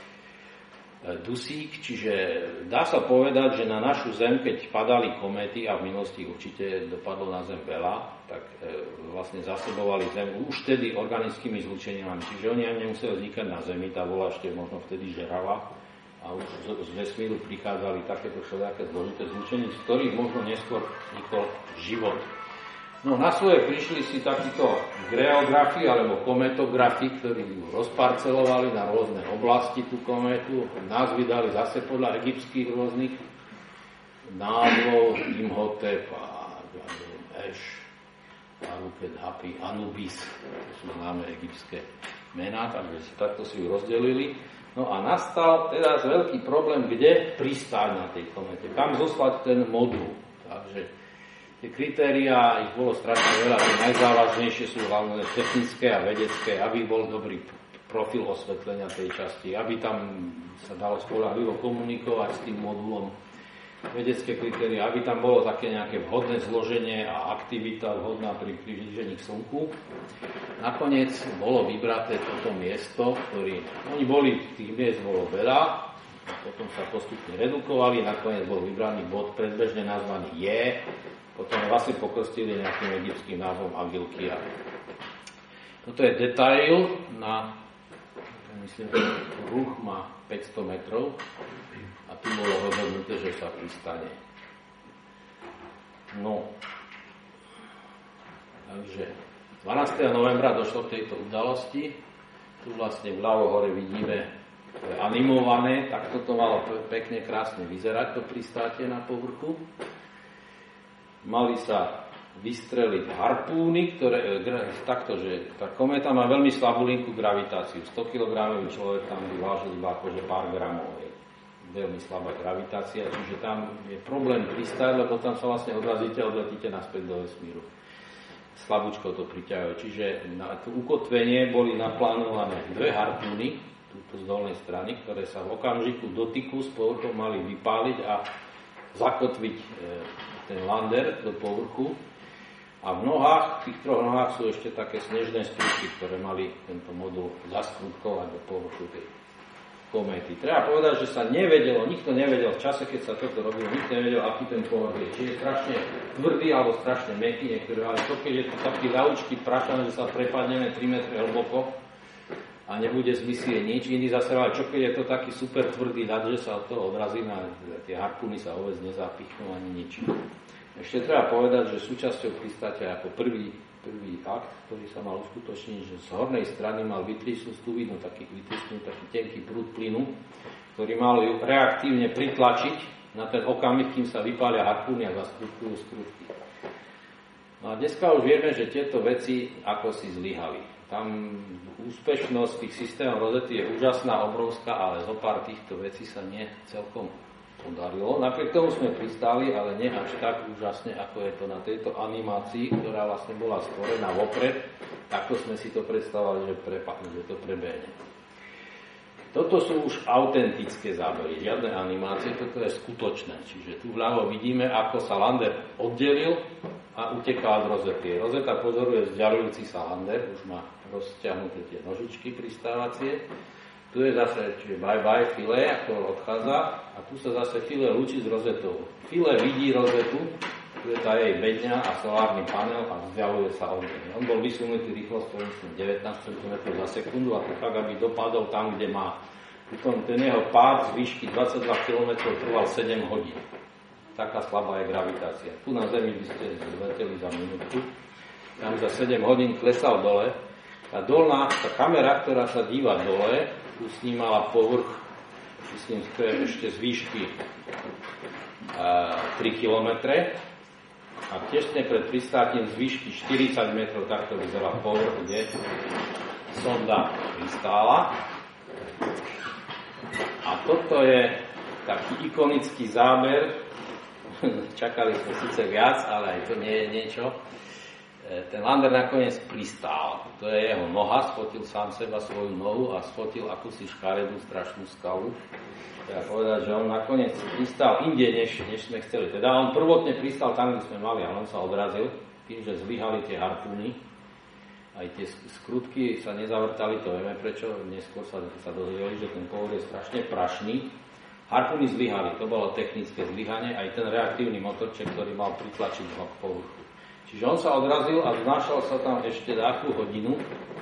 S2: dusík, čiže dá sa povedať, že na našu Zem, keď padali kométy, a v minulosti určite dopadlo na Zem veľa, tak e, vlastne zasobovali Zem už vtedy organickými zlúčeniami, čiže oni ani nemuseli vznikať na Zemi, tá bola ešte možno vtedy žerava a už z, z vesmíru prichádzali takéto všelijaké zložité zlúčenie, z ktorých možno neskôr vznikol život. No na svoje prišli si takíto geografi alebo kometografi, ktorí ju rozparcelovali na rôzne oblasti tú kométu. Názvy dali zase podľa egyptských rôznych názvov, Imhotep a Eš, Aruket, Hapi, Anubis. To sú známe egyptské mená, takže takto si ju rozdelili. No a nastal teraz veľký problém, kde pristáť na tej kométe, kam zoslať ten modul. Takže tie kritériá, ich bolo strašne veľa, tie najzávažnejšie sú hlavne technické a vedecké, aby bol dobrý profil osvetlenia tej časti, aby tam sa dalo spoľahlivo komunikovať s tým modulom, vedecké kritéria, aby tam bolo také nejaké vhodné zloženie a aktivita vhodná pri priblížení k Slnku. Nakoniec bolo vybraté toto miesto, ktorý, oni boli, tých miest bolo veľa, potom sa postupne redukovali, nakoniec bol vybraný bod predbežne nazvaný Je, potom vlastne pokrstili nejakým egyptským názvom Agilkia. Toto je detail na, myslím, že ruch má päťsto metrov a tu bolo rozhodnuté, že sa pristane. No, takže dvanásteho novembra došlo k tejto udalosti. Tu vlastne vľavo hore vidíme animované, tak toto malo pekne, krásne vyzerať, to pristátie na povrchu. Mali sa vystreliť harpúny, ktoré, takto, že tá kométa má veľmi slabú linku gravitáciu. sto kilogramov človek tam by vážil iba akože pár gramov. Je veľmi slabá gravitácia, čiže tam je problém pristáť, lebo tam sa vlastne odrazíte a odletíte naspäť do vesmíru. Slabúčko to priťahuje. Čiže na to ukotvenie boli naplánované dve harpúny, túto z dolnej strany, ktoré sa v okamžiku dotyku s povrchom mali vypáliť a zakotviť ten lander do povrchu. A v nohách, v tých troch nohách sú ešte také snežné strúčky, ktoré mali tento modul zaskrutkovať do povrchu tej kométy. Treba povedať, že sa nevedelo, nikto nevedel v čase, keď sa toto robilo, nikto nevedel, aký ten povrch je. Či je strašne tvrdý alebo strašne mäkký, niektoré, ale to, keď je to taký ľaučký prašané, že sa prepadneme tri metre hlboko a nebude z misie nič, iný zase, ale čo keď je to taký super tvrdý ľad, že sa od toho odrazí a tie harpúny sa vôbec nezapichnú ani nič. Ešte treba povedať, že súčasťou pristátia ako prvý, prvý akt, ktorý sa mal uskutočniť, že z hornej strany mal vytrisnúť, tu vidno taký vytrisnúť, taký tenký prúd plynu, ktorý mal ju reaktívne pritlačiť na ten okamih, kým sa vypália harpúny a zaskrutkujú skrutky. No a dneska už vieme, že tieto veci ako si zlyhali. Tam úspešnosť tých systémov rozety je úžasná, obrovská, ale zo pár týchto vecí sa nie celkom podarilo. Napriek tomu sme pristáli, ale nie až tak úžasne, ako je to na tejto animácii, ktorá vlastne bola stvorená vopred. Takto sme si to predstavovali, že, prepadne, že to prebehne. Toto sú už autentické zábery, žiadne animácie, toto je skutočné. Čiže tu vľavo vidíme, ako sa lander oddelil a uteká od rozety. Rozeta pozoruje vzdialujúci sa lander, už má rozťahnuté tie nožičky pristávacie. Tu je zase, čiže bye bye, Philae, ako odchádza, a tu sa zase Philae lúči s rozetou. Philae vidí rozetu, tu je tá jej bedňa a solárny panel a vzdialuje sa od nej. On bol vysunutý rýchlosťou devätnásť centimetrov za sekundu a to tak, aby dopadol tam, kde má. Potom ten jeho pád z výšky dvadsaťdva kilometrov trval sedem hodín. Taká slabá je gravitácia. Tu na Zemi by ste zleteli za minútu. Tam za sedem hodín klesal dole. Tá dolná, tá kamera, ktorá sa díva dole, tu snímala povrch, myslím, že to je ešte z výšky tri kilometre a tesne pred pristátím z výšky štyridsať metrov, takto vyzerá povrch, kde sonda pristála. A toto je taký ikonický záber. Čakali sme síce viac, ale aj to nie je niečo. Ten lander nakoniec pristál. To je jeho noha, sfotil sám seba svoju nohu a sfotil akúsi škaredú strašnú skalu. Treba povedať, že on nakoniec pristál inde, než, než sme chceli. Teda on prvotne pristal tam, kde sme mali, ale on sa odrazil tým, že zlyhali tie harpúny. Aj tie skrutky sa nezavrtali, to vieme prečo. Neskôr sa, sa dozvedeli, že ten povrch je strašne prašný. Harpúny zlyhali, to bolo technické zlyhanie, aj ten reaktívny motorček, ktorý mal pritlačiť ho k povrchu. Čiže on sa odrazil a znášal sa tam ešte takú hodinu.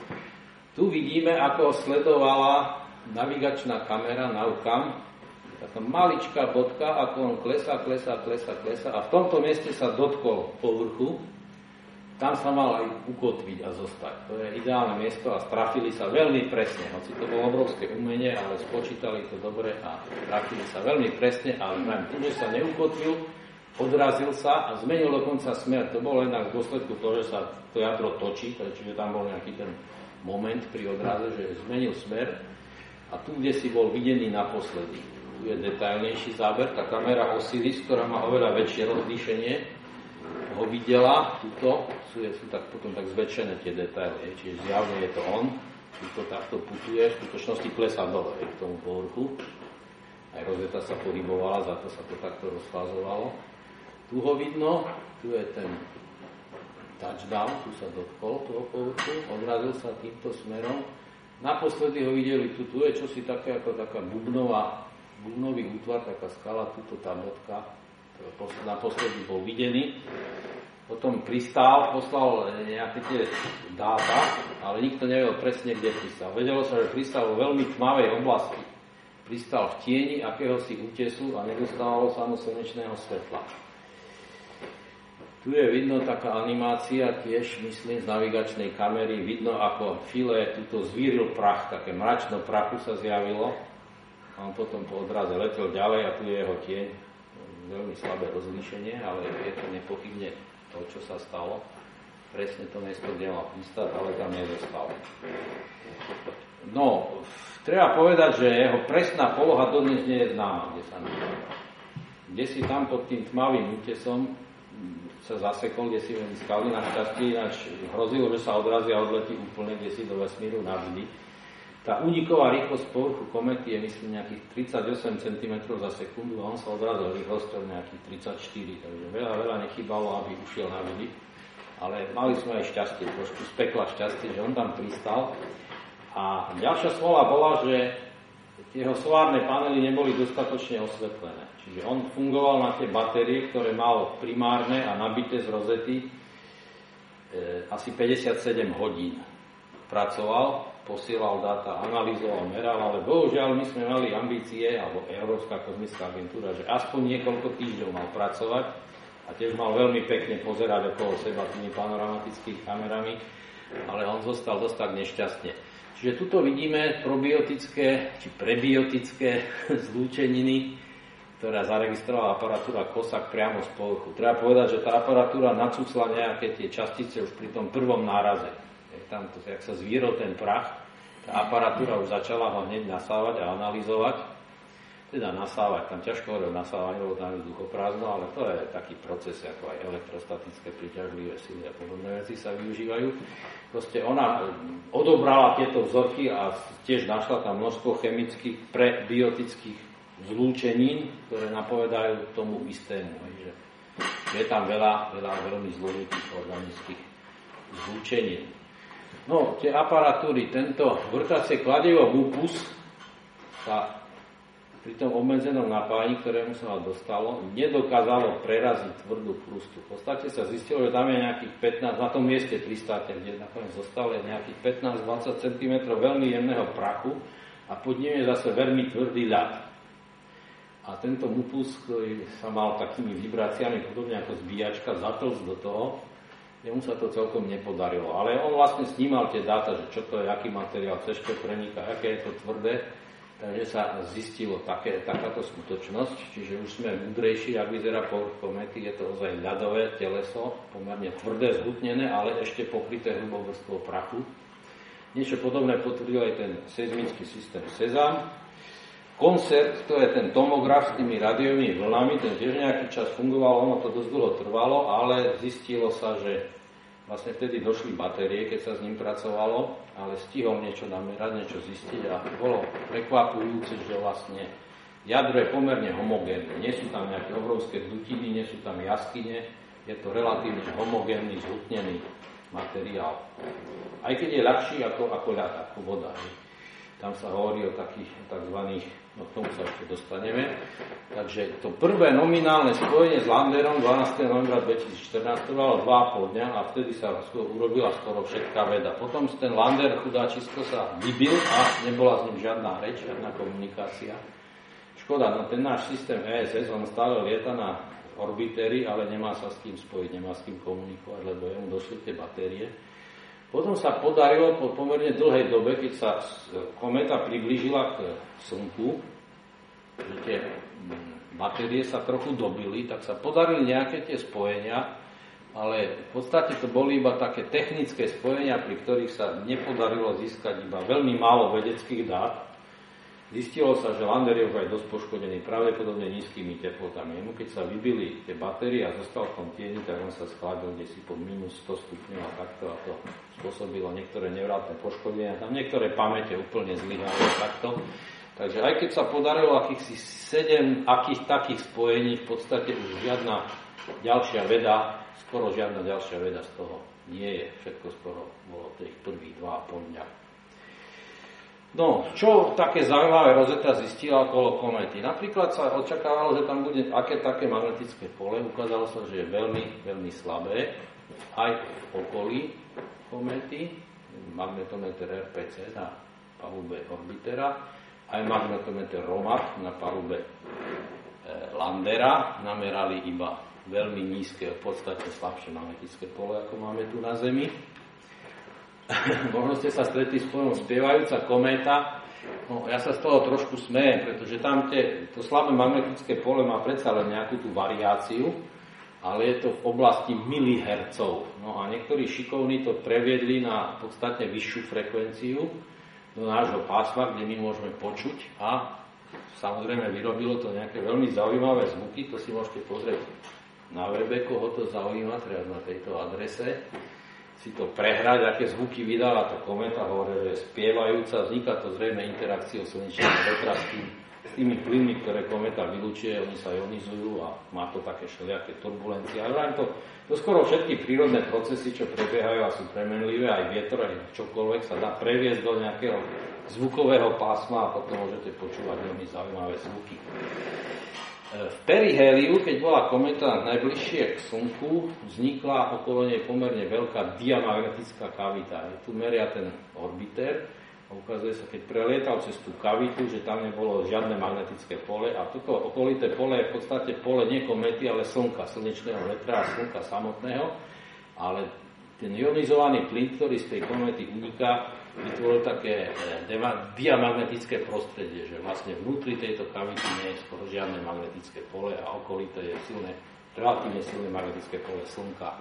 S2: Tu vidíme, ako sledovala navigačná kamera Naucam. Taká maličká bodka, ako on klesá, klesá, klesá, klesá. A v tomto mieste sa dotkol povrchu. Tam sa mal aj ukotviť a zostať. To je ideálne miesto a strafili sa veľmi presne. Hoci to bolo obrovské umenie, ale spočítali to dobre a trafili sa veľmi presne. Ale tým, že sa neukotvil, odrazil sa a zmenil dokonca smer. To bolo jednak v dôsledku toho, že sa to jadro točí, čiže tam bol nejaký ten moment pri odraze, že zmenil smer. A tu, kde si bol videný naposledy, tu je detailnejší záber. Tá kamera Osiris, ktorá má oveľa väčšie rozlíšenie, ho videla, tuto sú, sú tak, potom tak zväčšené tie detaily, čiže zjavne je to on, tuto takto putuje, v skutočnosti klesá dole k tomu povrchu. Aj rozveta sa pohybovala, za to sa to takto rozfázovalo. Tu ho vidno, tu je ten touchdown, tu sa dotkol toho povrchu, odrazil sa týmto smerom. Naposledy ho videli, tu, tu je čosi také ako taká bubnová, bubnový útvar, taká skala, tuto tá bodka, naposledy bol videný. Potom pristál, poslal nejaké tie dáta, ale nikto nevedel presne, kde pristál. Vedelo sa, že pristál vo veľmi tmavej oblasti. Pristál v tieni akéhosi útesu a nedostávalo sa mu slnečného svetla. Tu je vidno taká animácia, tiež myslím z navigačnej kamery, vidno ako File tuto zvíril prach, také mračno prachu sa zjavilo. A on potom po odraze letel ďalej a tu je jeho tieň. Veľmi slabé rozlíšenie, ale je to nepochybne to, čo sa stalo. Presne to miesto, kde mal pristať, ale tam nedostal. No, treba povedať, že jeho presná poloha dodnes nie je známa, kde sa nachádza. Kde si tam pod tým tmavým útesom sa zasekol, kde si medzi skaly, našťastie ináč hrozilo, že sa odrazí a odletí úplne kde si do vesmíru navždy. Tá úniková rýchlosť povrchu komety je myslím nejakých tridsaťosem centimetrov za sekundu a on sa odrazil rýchlosťou nejakých tridsaťštyri, takže veľa, veľa nechybalo, aby ušiel navždy. Ale mali sme aj šťastie, trošku z pekla šťastie, že on tam pristal. A ďalšia smola bola, že jeho solárne panely neboli dostatočne osvetlené. Čiže on fungoval na tie batérie, ktoré mal primárne a nabité z rozety e, asi päťdesiatsedem hodín. Pracoval, posielal dáta, analyzoval, meral, ale bohužiaľ my sme mali ambície, alebo Európska kozmická agentúra, že aspoň niekoľko týždňov mal pracovať a tiež mal veľmi pekne pozerať okolo seba tými panoramatickými kamerami, ale on zostal dosť tak nešťastne. Čiže tuto vidíme probiotické či prebiotické zlúčeniny, ktorá zaregistrovala aparatúra Cossack priamo z povrchu. Treba povedať, že tá aparatúra nacucla nejaké tie častice už pri tom prvom náraze. Tam, jak sa zvírol ten prach, tá aparatúra už začala ho hneď nasávať a analyzovať. Teda nasávať, tam ťažko hovoril nasávať, lebo tam je vzduchoprázdno, ale to je taký proces, ako aj elektrostatické príťažlivé sily a podobné veci sa využívajú. Proste ona odobrala tieto vzorky a tiež našla tam množstvo chemických prebiotických zlúčenín, ktoré napovedajú tomu istému. Že je tam veľa, veľa veľmi zložitých organických zlúčenín. No, tie aparatúry, tento vrtacie kladivo Mupus sa pri tom obmedzenom napájení, ktorému sa nám dostalo, nedokázalo preraziť tvrdú prustu. V podstate sa zistilo, že tam je nejakých pätnásť, na tom mieste pristáte, kde nakoniec zostalo, je nejakých pätnásť dvadsať centimetrov veľmi jemného prachu a pod ním je zase veľmi tvrdý ľad. A tento Mupus, ktorý sa mal takými vibráciami, podobne ako zbíjačka, zatlc do toho, jemu sa to celkom nepodarilo. Ale on vlastne snímal tie dáta, že čo to je, aký materiál, cez čo preniká, aké je to tvrdé. Takže sa zistilo také, takáto skutočnosť, čiže už sme múdrejší, ak vyzerá povrch kométy, je to ozaj ľadové teleso, pomerne tvrdé, zhutnené, ale ešte pokryté hrubou vrstvou prachu. Niečo podobné potvrdil aj ten seizmický systém Sezam. Koncert, to je ten tomograf s tými rádiovými vlnami, ten tiež nejaký čas fungoval, ono to dosť dlho trvalo, ale zistilo sa, že vlastne vtedy došli batérie, keď sa s ním pracovalo, ale stihol niečo namerať, niečo zistiť a bolo prekvapujúce, že vlastne jadro je pomerne homogénne. Nie sú tam nejaké obrovské dutiny, nie sú tam jaskyne, je to relatívne homogénny, zhutnený materiál. Aj keď je ľahší ako, ako ľad, ako voda. Tam sa hovorí o takých takzvaných, no k tomu sa ešte dostaneme. Takže to prvé nominálne spojenie s Landerom dvanásteho novembra dvetisícštrnásť trvalo dva a pol dňa a vtedy sa urobila skoro všetká veda. Potom ten Lander, chudáčisko, sa vybil a nebola s ním žiadna reč, žiadna komunikácia. Škoda, no ten náš systém é es es, on stále lieta na orbitery, ale nemá sa s kým spojiť, nemá s kým komunikovať, lebo jemu došli tie batérie. Potom sa podarilo po pomerne dlhej dobe, keď sa kométa priblížila k Slnku, že tie batérie sa trochu dobili, tak sa podarili nejaké tie spojenia, ale v podstate to boli iba také technické spojenia, pri ktorých sa nepodarilo získať iba veľmi málo vedeckých dát. Zistilo sa, že Lander je už aj dosť poškodený, pravdepodobne nízkymi teplotami. Jemu keď sa vybili tie batérie a zostal v tom tieni, tak on sa schladil desi pod minus sto stupňov a takto a to spôsobilo niektoré nevrátne poškodenia. Tam niektoré pamäte úplne zlyhali takto. Takže aj keď sa podarilo akýchsi sedem akých takých spojení, v podstate už žiadna ďalšia veda, skoro žiadna ďalšia veda z toho nie je. Všetko skoro bolo tých prvých dva a pol dňa. No, čo také zaujímavé Rosetta zistila okolo kométy? Napríklad sa očakávalo, že tam bude aké také magnetické pole. Ukázalo sa, že je veľmi, veľmi slabé. Aj v okolí kométy, magnetometer er pé cé na palube orbitera, aj magnetometer Romat na palube e, Landera namerali iba veľmi nízke, v podstate slabšie magnetické pole, ako máme tu na Zemi. Možno ste sa stretli s pojmom spievajúca kométa. No, ja sa z toho trošku smejem, pretože tam tie, to slabé magnetické pole má predsa len nejakú tú variáciu, ale je to v oblasti milihercov. No a niektorí šikovní to previedli na podstatne vyššiu frekvenciu do nášho pásma, kde my môžeme počuť a samozrejme vyrobilo to nejaké veľmi zaujímavé zvuky, to si môžete pozrieť na webe, koho to zaujíma, treba na tejto adrese si to prehrať, aké zvuky vydáva tá kométa, hovorí, že je spievajúca, vzniká to zrejme interakciou slnečného vetra s, tým, s tými plynmi, ktoré kométa vylučuje, oni sa ionizujú a má to také všelijaké turbulencie. Ale to, to skoro všetky prírodné procesy, čo prebiehajú a sú premenlivé, aj vietor, aj čokoľvek sa dá previesť do nejakého zvukového pásma a potom môžete počúvať veľmi zaujímavé zvuky. V periheliu, keď bola kométa najbližšie k Slnku, vznikla okolo nej pomerne veľká diamagnetická kavita. Tu meria ten orbiter a ukazuje sa, keď prelietal cez tú kavitu, že tam nebolo žiadne magnetické pole a toto okolité pole je v podstate pole nie kométy, ale Slnka, slnečného vetra a Slnka samotného, ale ten ionizovaný plyn, ktorý z tej kométy uniká, vytvoril také diamagnetické prostredie, že vlastne vnútri tejto kavity nie je skoro žiadne magnetické pole a okolité je silné, relatívne silné magnetické pole Slnka.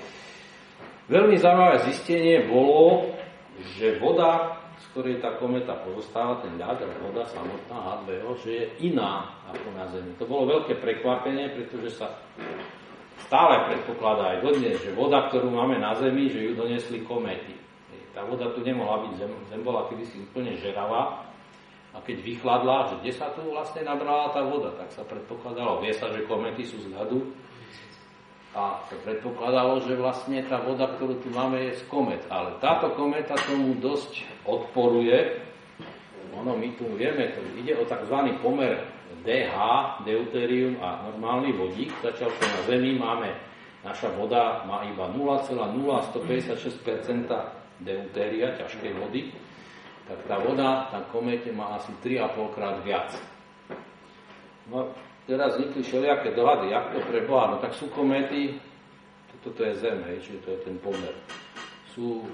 S2: Veľmi zaujímavé zistenie bolo, že voda, z ktorej tá kométa pozostáva, ten ľad, voda samotná há dve ó, že je iná ako na Zemi. To bolo veľké prekvapenie, pretože sa stále predpokladá aj dodnes, že voda, ktorú máme na Zemi, že ju donesli kométy. Tá voda tu nemohla byť, zem, zem bola kedysi úplne žeravá a keď vychladla, že kde sa tu vlastne nabrala tá voda, tak sa predpokladalo, vie sa, že kométy sú z ľadu a sa predpokladalo, že vlastne tá voda, ktorú tu máme, je z komét. Ale táto kométa tomu dosť odporuje. Ono, my tu vieme, to ide o tzv. Pomer dé há, deutérium a normálny vodík, začal to na Zemi, máme, naša voda má iba nula celá nula stopäťdesiatšesť percent deutéria, ťažkej vody, tak tá voda na kométe má asi tri a pol krát viac. No, teraz vznikli všelijaké dohady, jak to preboha, no tak sú kométy, toto je Zem, hej, čiže to je ten pomer. Sú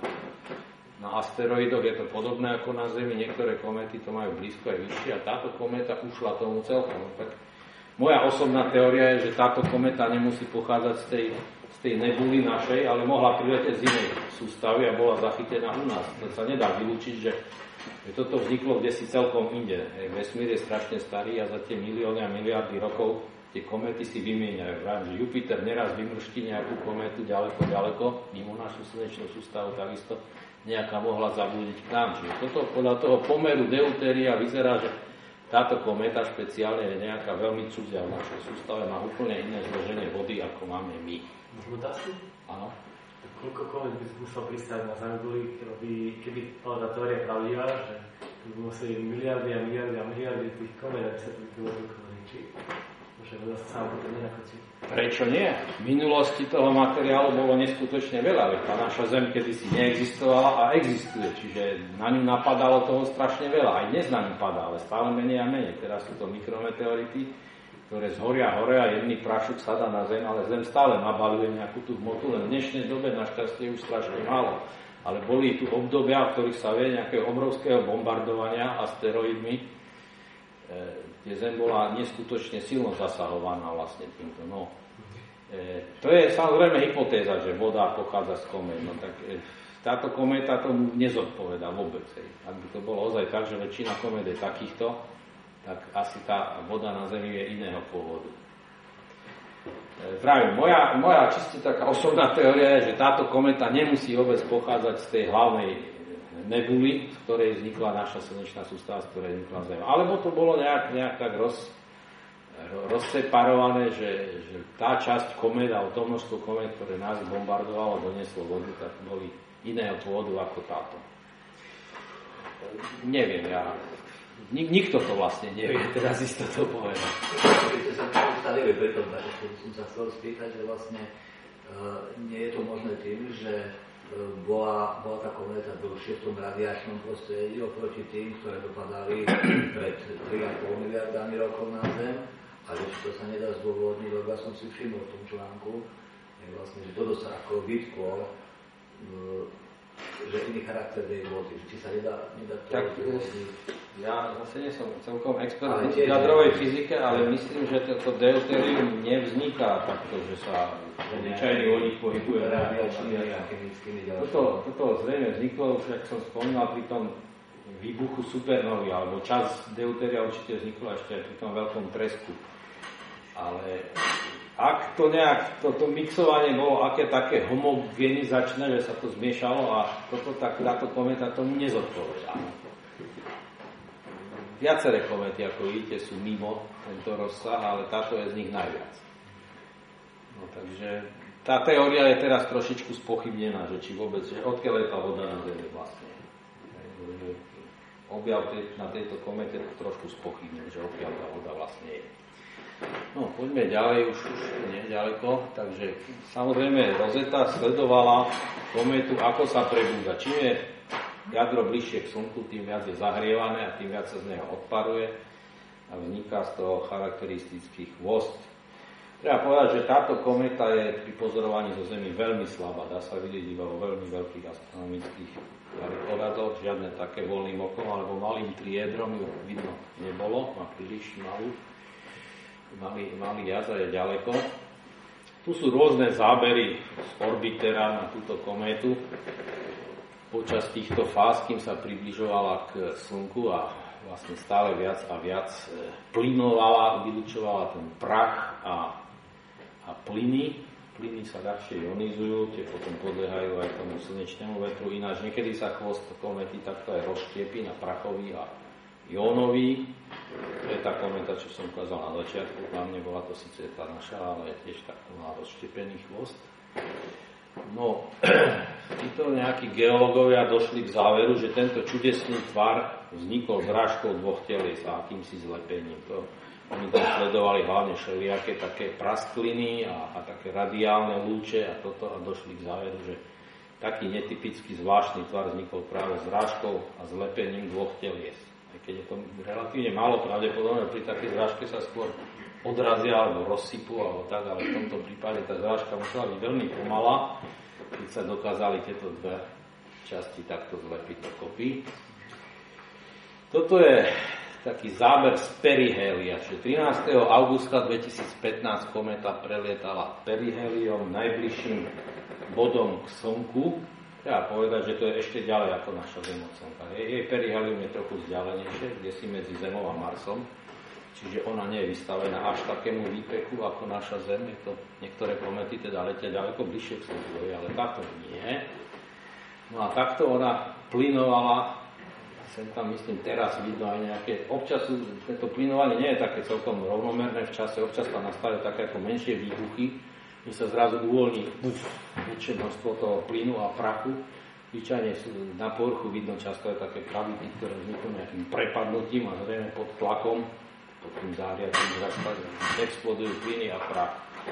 S2: na asteroidoch, je to podobné ako na Zemi, niektoré kométy to majú blízko aj vyššie a táto kométa ušla tomu celkom. Tak moja osobná teória je, že táto kométa nemusí pochádzať z tej, z tej nebuly našej, ale mohla priletieť z inej sústavy a bola zachytená u nás. To sa nedá vylúčiť, že toto vzniklo kdesi celkom inde. Vesmír je strašne starý a za tie milióny a miliardy rokov tie kométy si vymieňajú. Že Jupiter neraz vymrští nejakú kométu ďaleko, ďaleko, mimo našu slnečnú sústavu, takisto nejaká mohla zabúdiť k nám. Čiže toto podľa toho pomeru deutéria vyzerá, že táto kométa špeciálne je nejaká veľmi cudzia v našej sústave, má úplne iné zloženie vody, ako máme my.
S3: Môžem otázku?
S2: Áno.
S3: Koľko komét by si musel pristať na Zemi, keby, keby bola tá teória pravdivá, že by museli miliardy a miliardy a miliardy tých komét, aby sa to vytvorilo či že voda sa sám potom nejako či...
S2: Prečo nie? V minulosti toho materiálu bolo neskutočne veľa, veď tá naša Zem kedysi neexistovala a existuje, čiže na ňu napadalo toho strašne veľa. Aj dnes na ňu padá, ale stále menej a menej. Teraz sú to mikrometeority, ktoré zhoria hore a jedný prašuk sadá na Zem, ale Zem stále nabaluje nejakú tú hmotu, len v dnešnej dobe našťastie už strašne málo. Ale boli tu obdobia, v ktorých sa vie nejakého obrovského bombardovania asteroidmi, kde Zem bola neskutočne silno zasahovaná vlastne týmto. No. E, to je samozrejme hypotéza, že voda pochádza z komét. No, tak, e, táto kométa tomu nezodpovedá vôbec. Hej. Ak by to bolo ozaj tak, že väčšina komét je takýchto, tak asi tá voda na Zemi je iného pôvodu. E, Vravím, moja, moja čisto taká osobná teória je, že táto kométa nemusí vôbec pochádzať z tej hlavnej nebuly, z ktorej vznikla naša slnečná sústava, z ktorej vznikla Zem. Alebo to bolo nejak, nejak tak roz, rozseparované, že, že tá časť komét, alebo to množstvo komét, ktoré nás bombardovalo, donieslo vodu, tak boli iného pôvodu ako táto. Neviem, ja... Nik, nikto to vlastne nevie, teraz isto to povedať.
S4: Keď sa stali preto, som sa chcel spýtať, že vlastne uh, nie je to možné tým, že Bola, bola tá kométa dlhšie v tom radiačnom prostredí oproti tým, ktoré dopadali pred tri a pol miliardami rokov na Zem. A že to sa nedá zdôvodniť, lebo ja som si všimol v tom článku, je vlastne, že toto sa ako vytklo, že iný charakter tej vody, či sa nedá, nedá to
S2: tak,
S4: zdôvodniť.
S2: Ja zase nie som celkom expert v jadrovej fyzike, ale myslím, že toto deutérium nevzniká takto, že sa obyčajný vodík pohybuje radiačnými a chemickými ďalšími. Toto, toto zrejme vzniklo, už ak som spomínal, pri tom výbuchu supernovy, alebo čas deutéria určite vzniklo ešte aj pri tom veľkom tresku. Ale ak to nejak, toto mixovanie bolo aké také homogenizačné, že sa to zmiešalo a toto, tak táto kométa tomu nezodpovedá. Viaceré kométy, ako vidíte, sú mimo tento rozsah, ale táto je z nich najviac. No takže tá teória je teraz trošičku spochybnená, že či vôbec, že odkiaľ je tá voda na Zemi vlastne. Objav tej, na tejto kométe to trošku spochybne, že odkiaľ tá voda vlastne je. No, poďme ďalej, už, už nie ďaleko. Takže samozrejme Rosetta sledovala kométu, ako sa prebúda. Čím je jadro bližšie k Slnku, tým viac je zahrievané a tým viac sa z neho odparuje a vzniká z toho charakteristický chvost. Treba povedať, že táto kométa je pri pozorovaní zo Zemi veľmi slabá. Dá sa vidieť iba vo veľmi veľkých astronomických radoch, žiadne také voľným okom alebo malým triedrom ju vidno nebolo, má príliš malú. Malý, malý jazd je ďaleko. Tu sú rôzne zábery z orbitera na túto kométu. Počas týchto fáz, kým sa približovala k Slnku a vlastne stále viac a viac plynovala, vylučovala ten prach a, a plyny. Plyny sa ľahšie ionizujú, tie potom podliehajú aj tomu slnečnému vetru. Ináč niekedy sa chvost kométy takto aj rozštiepí na prachový a jónový. To je tá kométa, čo som ukázal na začiatku. Hlavne bola to síce tá naša, ale tiež takto má rozštiepený chvost. No, títo nejakí geológovia došli k záveru, že tento čudesný tvar vznikol zrážkou dvoch telies a akýmsi zlepením. To, oni tam sledovali hlavne všelijaké také praskliny a, a také radiálne lúče a toto a došli k záveru, že taký netypický zvláštny tvar vznikol práve zrážkou a zlepením dvoch telies. Aj keď je to relatívne málo pravdepodobné, pri takej zrážke sa skôr odrazia alebo rozsypu alebo tak, ale v tomto prípade tá zrážka musela byť veľmi pomalá, keď sa dokázali tieto dve časti takto zlepiť dokopy. Toto je taký záber z perihélia, že trinásteho augusta dvetisícpätnásť kométa prelietala periheliom, najbližším bodom k Slnku. Treba povedať, že to je ešte ďalej ako naša Zem od Slnka. Jej perihelium je trochu vzdialenejšie, kde si medzi Zemou a Marsom. Čiže ona nie je vystavená až takému výpeku ako naša Zem. Je to, niektoré komety teda letia ďaleko bližšie k Slnku, ale táto nie. No a takto ona plynovala, sem tam myslím teraz vidno aj nejaké, občas to plynovanie nie je také celkom rovnomerné v čase, občas tam nastavujú také ako menšie výbuchy, kde sa zrazu uvoľní uf, väčšie množstvo toho plynu a prachu. Zvyčajne na povrchu vidno často aj také kravity, ktoré vzniknú nejakým prepadnutím a zrejme pod tlakom, pod tým záriadím explodujú plyny a prach.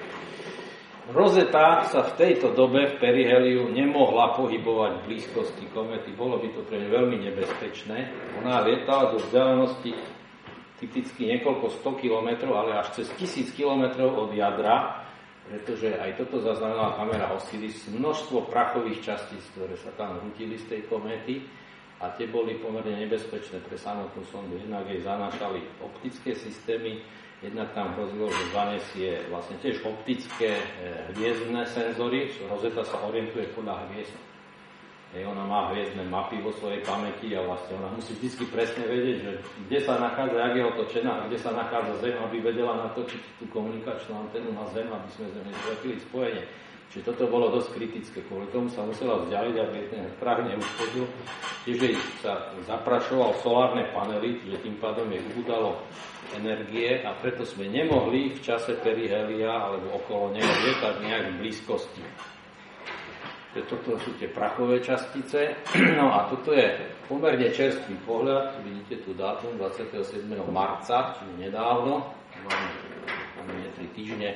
S2: Rosetta sa v tejto dobe v periheliu nemohla pohybovať v blízkosti komety. Bolo by to pre ňu veľmi nebezpečné. Ona lietala do vzdialenosti typicky niekoľko sto kilometrov, ale až cez tisíc kilometrov od jadra, pretože aj toto zaznamenala kamera Osiris, množstvo prachových častíc, ktoré sa tam rútili z tej kométy, a tie boli pomerne nebezpečné pre samotnú sondu. Jednak jej zanášali optické systémy, jednak tam hrozilo, že zanesie vlastne tiež optické hviezdne senzory. Rosetta sa orientuje podľa hviezd. Ona má hviezdne mapy vo svojej pamäti a vlastne ona musí vždy presne vedieť, že kde sa nachádza, jak je otočená a kde sa nachádza Zem, aby vedela natočiť tú komunikačnú anténu na Zem, aby sme Zem nezlepili spojenie. Čiže toto bolo dosť kritické, kvôli tomu sa musela vzdialiť, aby ten prach neuškodil. Tiež sa zaprašoval solárne panely, čiže tým pádom jej ubudalo energie a preto sme nemohli v čase perihelia alebo okolo neho lietať nejak v blízkosti. Toto sú tie prachové častice. No a toto je pomerne čerstvý pohľad. Vidíte tu dátum dvadsiateho siedmeho marca, čiže nedávno. Máme nie tri týždne.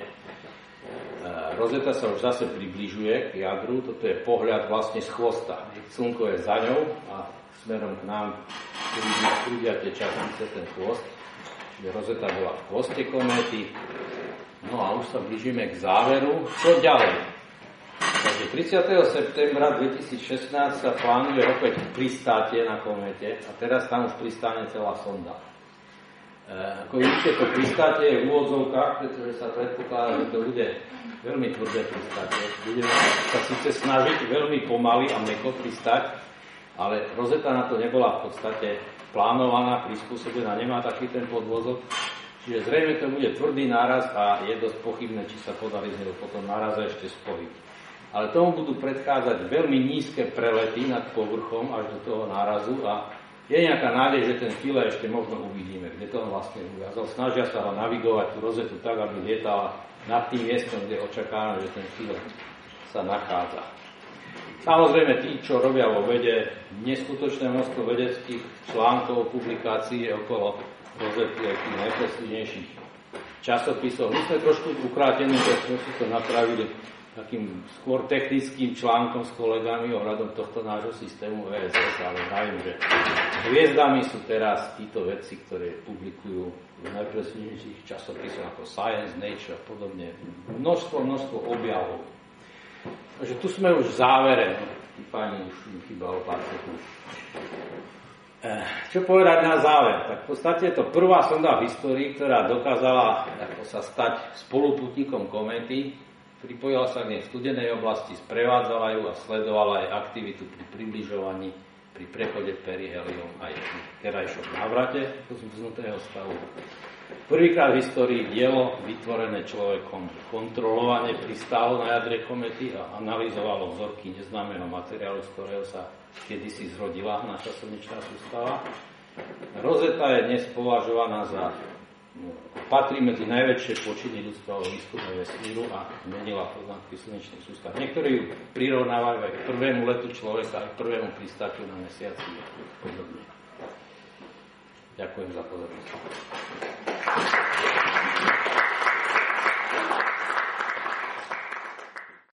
S2: Rosetta sa už zase približuje k jadru. Toto je pohľad vlastne z chvosta. Slnko je za ňou a smerom k nám prúdia tie častice, ten chvost. Čiže Rosetta bola v chvoste kométy. No a už sa blížime k záveru. Čo ďalej? Takže tridsiateho septembra dvetisícšestnásť sa plánuje opäť pristátie na kométe a teraz tam už pristáne celá sonda. E, ako vidíte, to pristátie je v úvodzovkách, pretože sa predpokladá, že to bude veľmi tvrdé pristátie. Budeme sa síce snažiť veľmi pomaly a mäkko pristať, ale Rosetta na to nebola v podstate plánovaná, prispôsobená, nemá taký ten podvozok. Čiže zrejme to bude tvrdý náraz a je dosť pochybné, či sa podarí z neho potom náraze ešte spojiť. Ale tomu budú predchádzať veľmi nízke prelety nad povrchom až do toho nárazu a je nejaká nádej, že ten Philae ešte možno uvidíme, kde to on vlastne uviazol. Snažia sa ho navigovať tú Rosetu tak, aby lietala nad tým miestom, kde očakáva, že ten Philae sa nachádza. Samozrejme, tí, čo robia vo vede, neskutočné množstvo vedeckých článkov, publikácií okolo Rosety aj tých najprestížnejších časopisov. My sme trošku ukrátení, že sme si to napravili takým skôr technickým článkom s kolegami ohľadom tohto nášho systému V S S, ale vravím, že hviezdami sú teraz títo veci, ktoré publikujú v najprestížnejších časopisoch ako Science, Nature a podobne. Množstvo, množstvo objavov. Takže tu sme už v závere. Tí páni už mi chýbalo pár sekúnd. Čo povedať na záver? Tak v podstate je to prvá sonda v histórii, ktorá dokázala ako sa stať spoluputníkom kométy. Pripojila sa k nej v studenej oblasti, sprevádzala ju a sledovala aj aktivitu pri približovaní, pri prechode periheliom aj pri terajšom návrate do zvznutého stavu. Prvýkrát v histórii dielo vytvorené človekom kontrolovane pristálo na jadre komety a analyzovalo vzorky neznámeho materiálu, z ktorého sa kedysi zrodila naša slnečná sústava. Rosetta je dnes považovaná za patrí medzi najväčšie počiny ľudstva o výskume vesmíru a menila poznatky slnečných sústav. Niektorí ju prirovnávajú aj k prvému letu človeka, aj k prvému pristátiu na mesiaci a podobne. Ďakujem za pozornosť.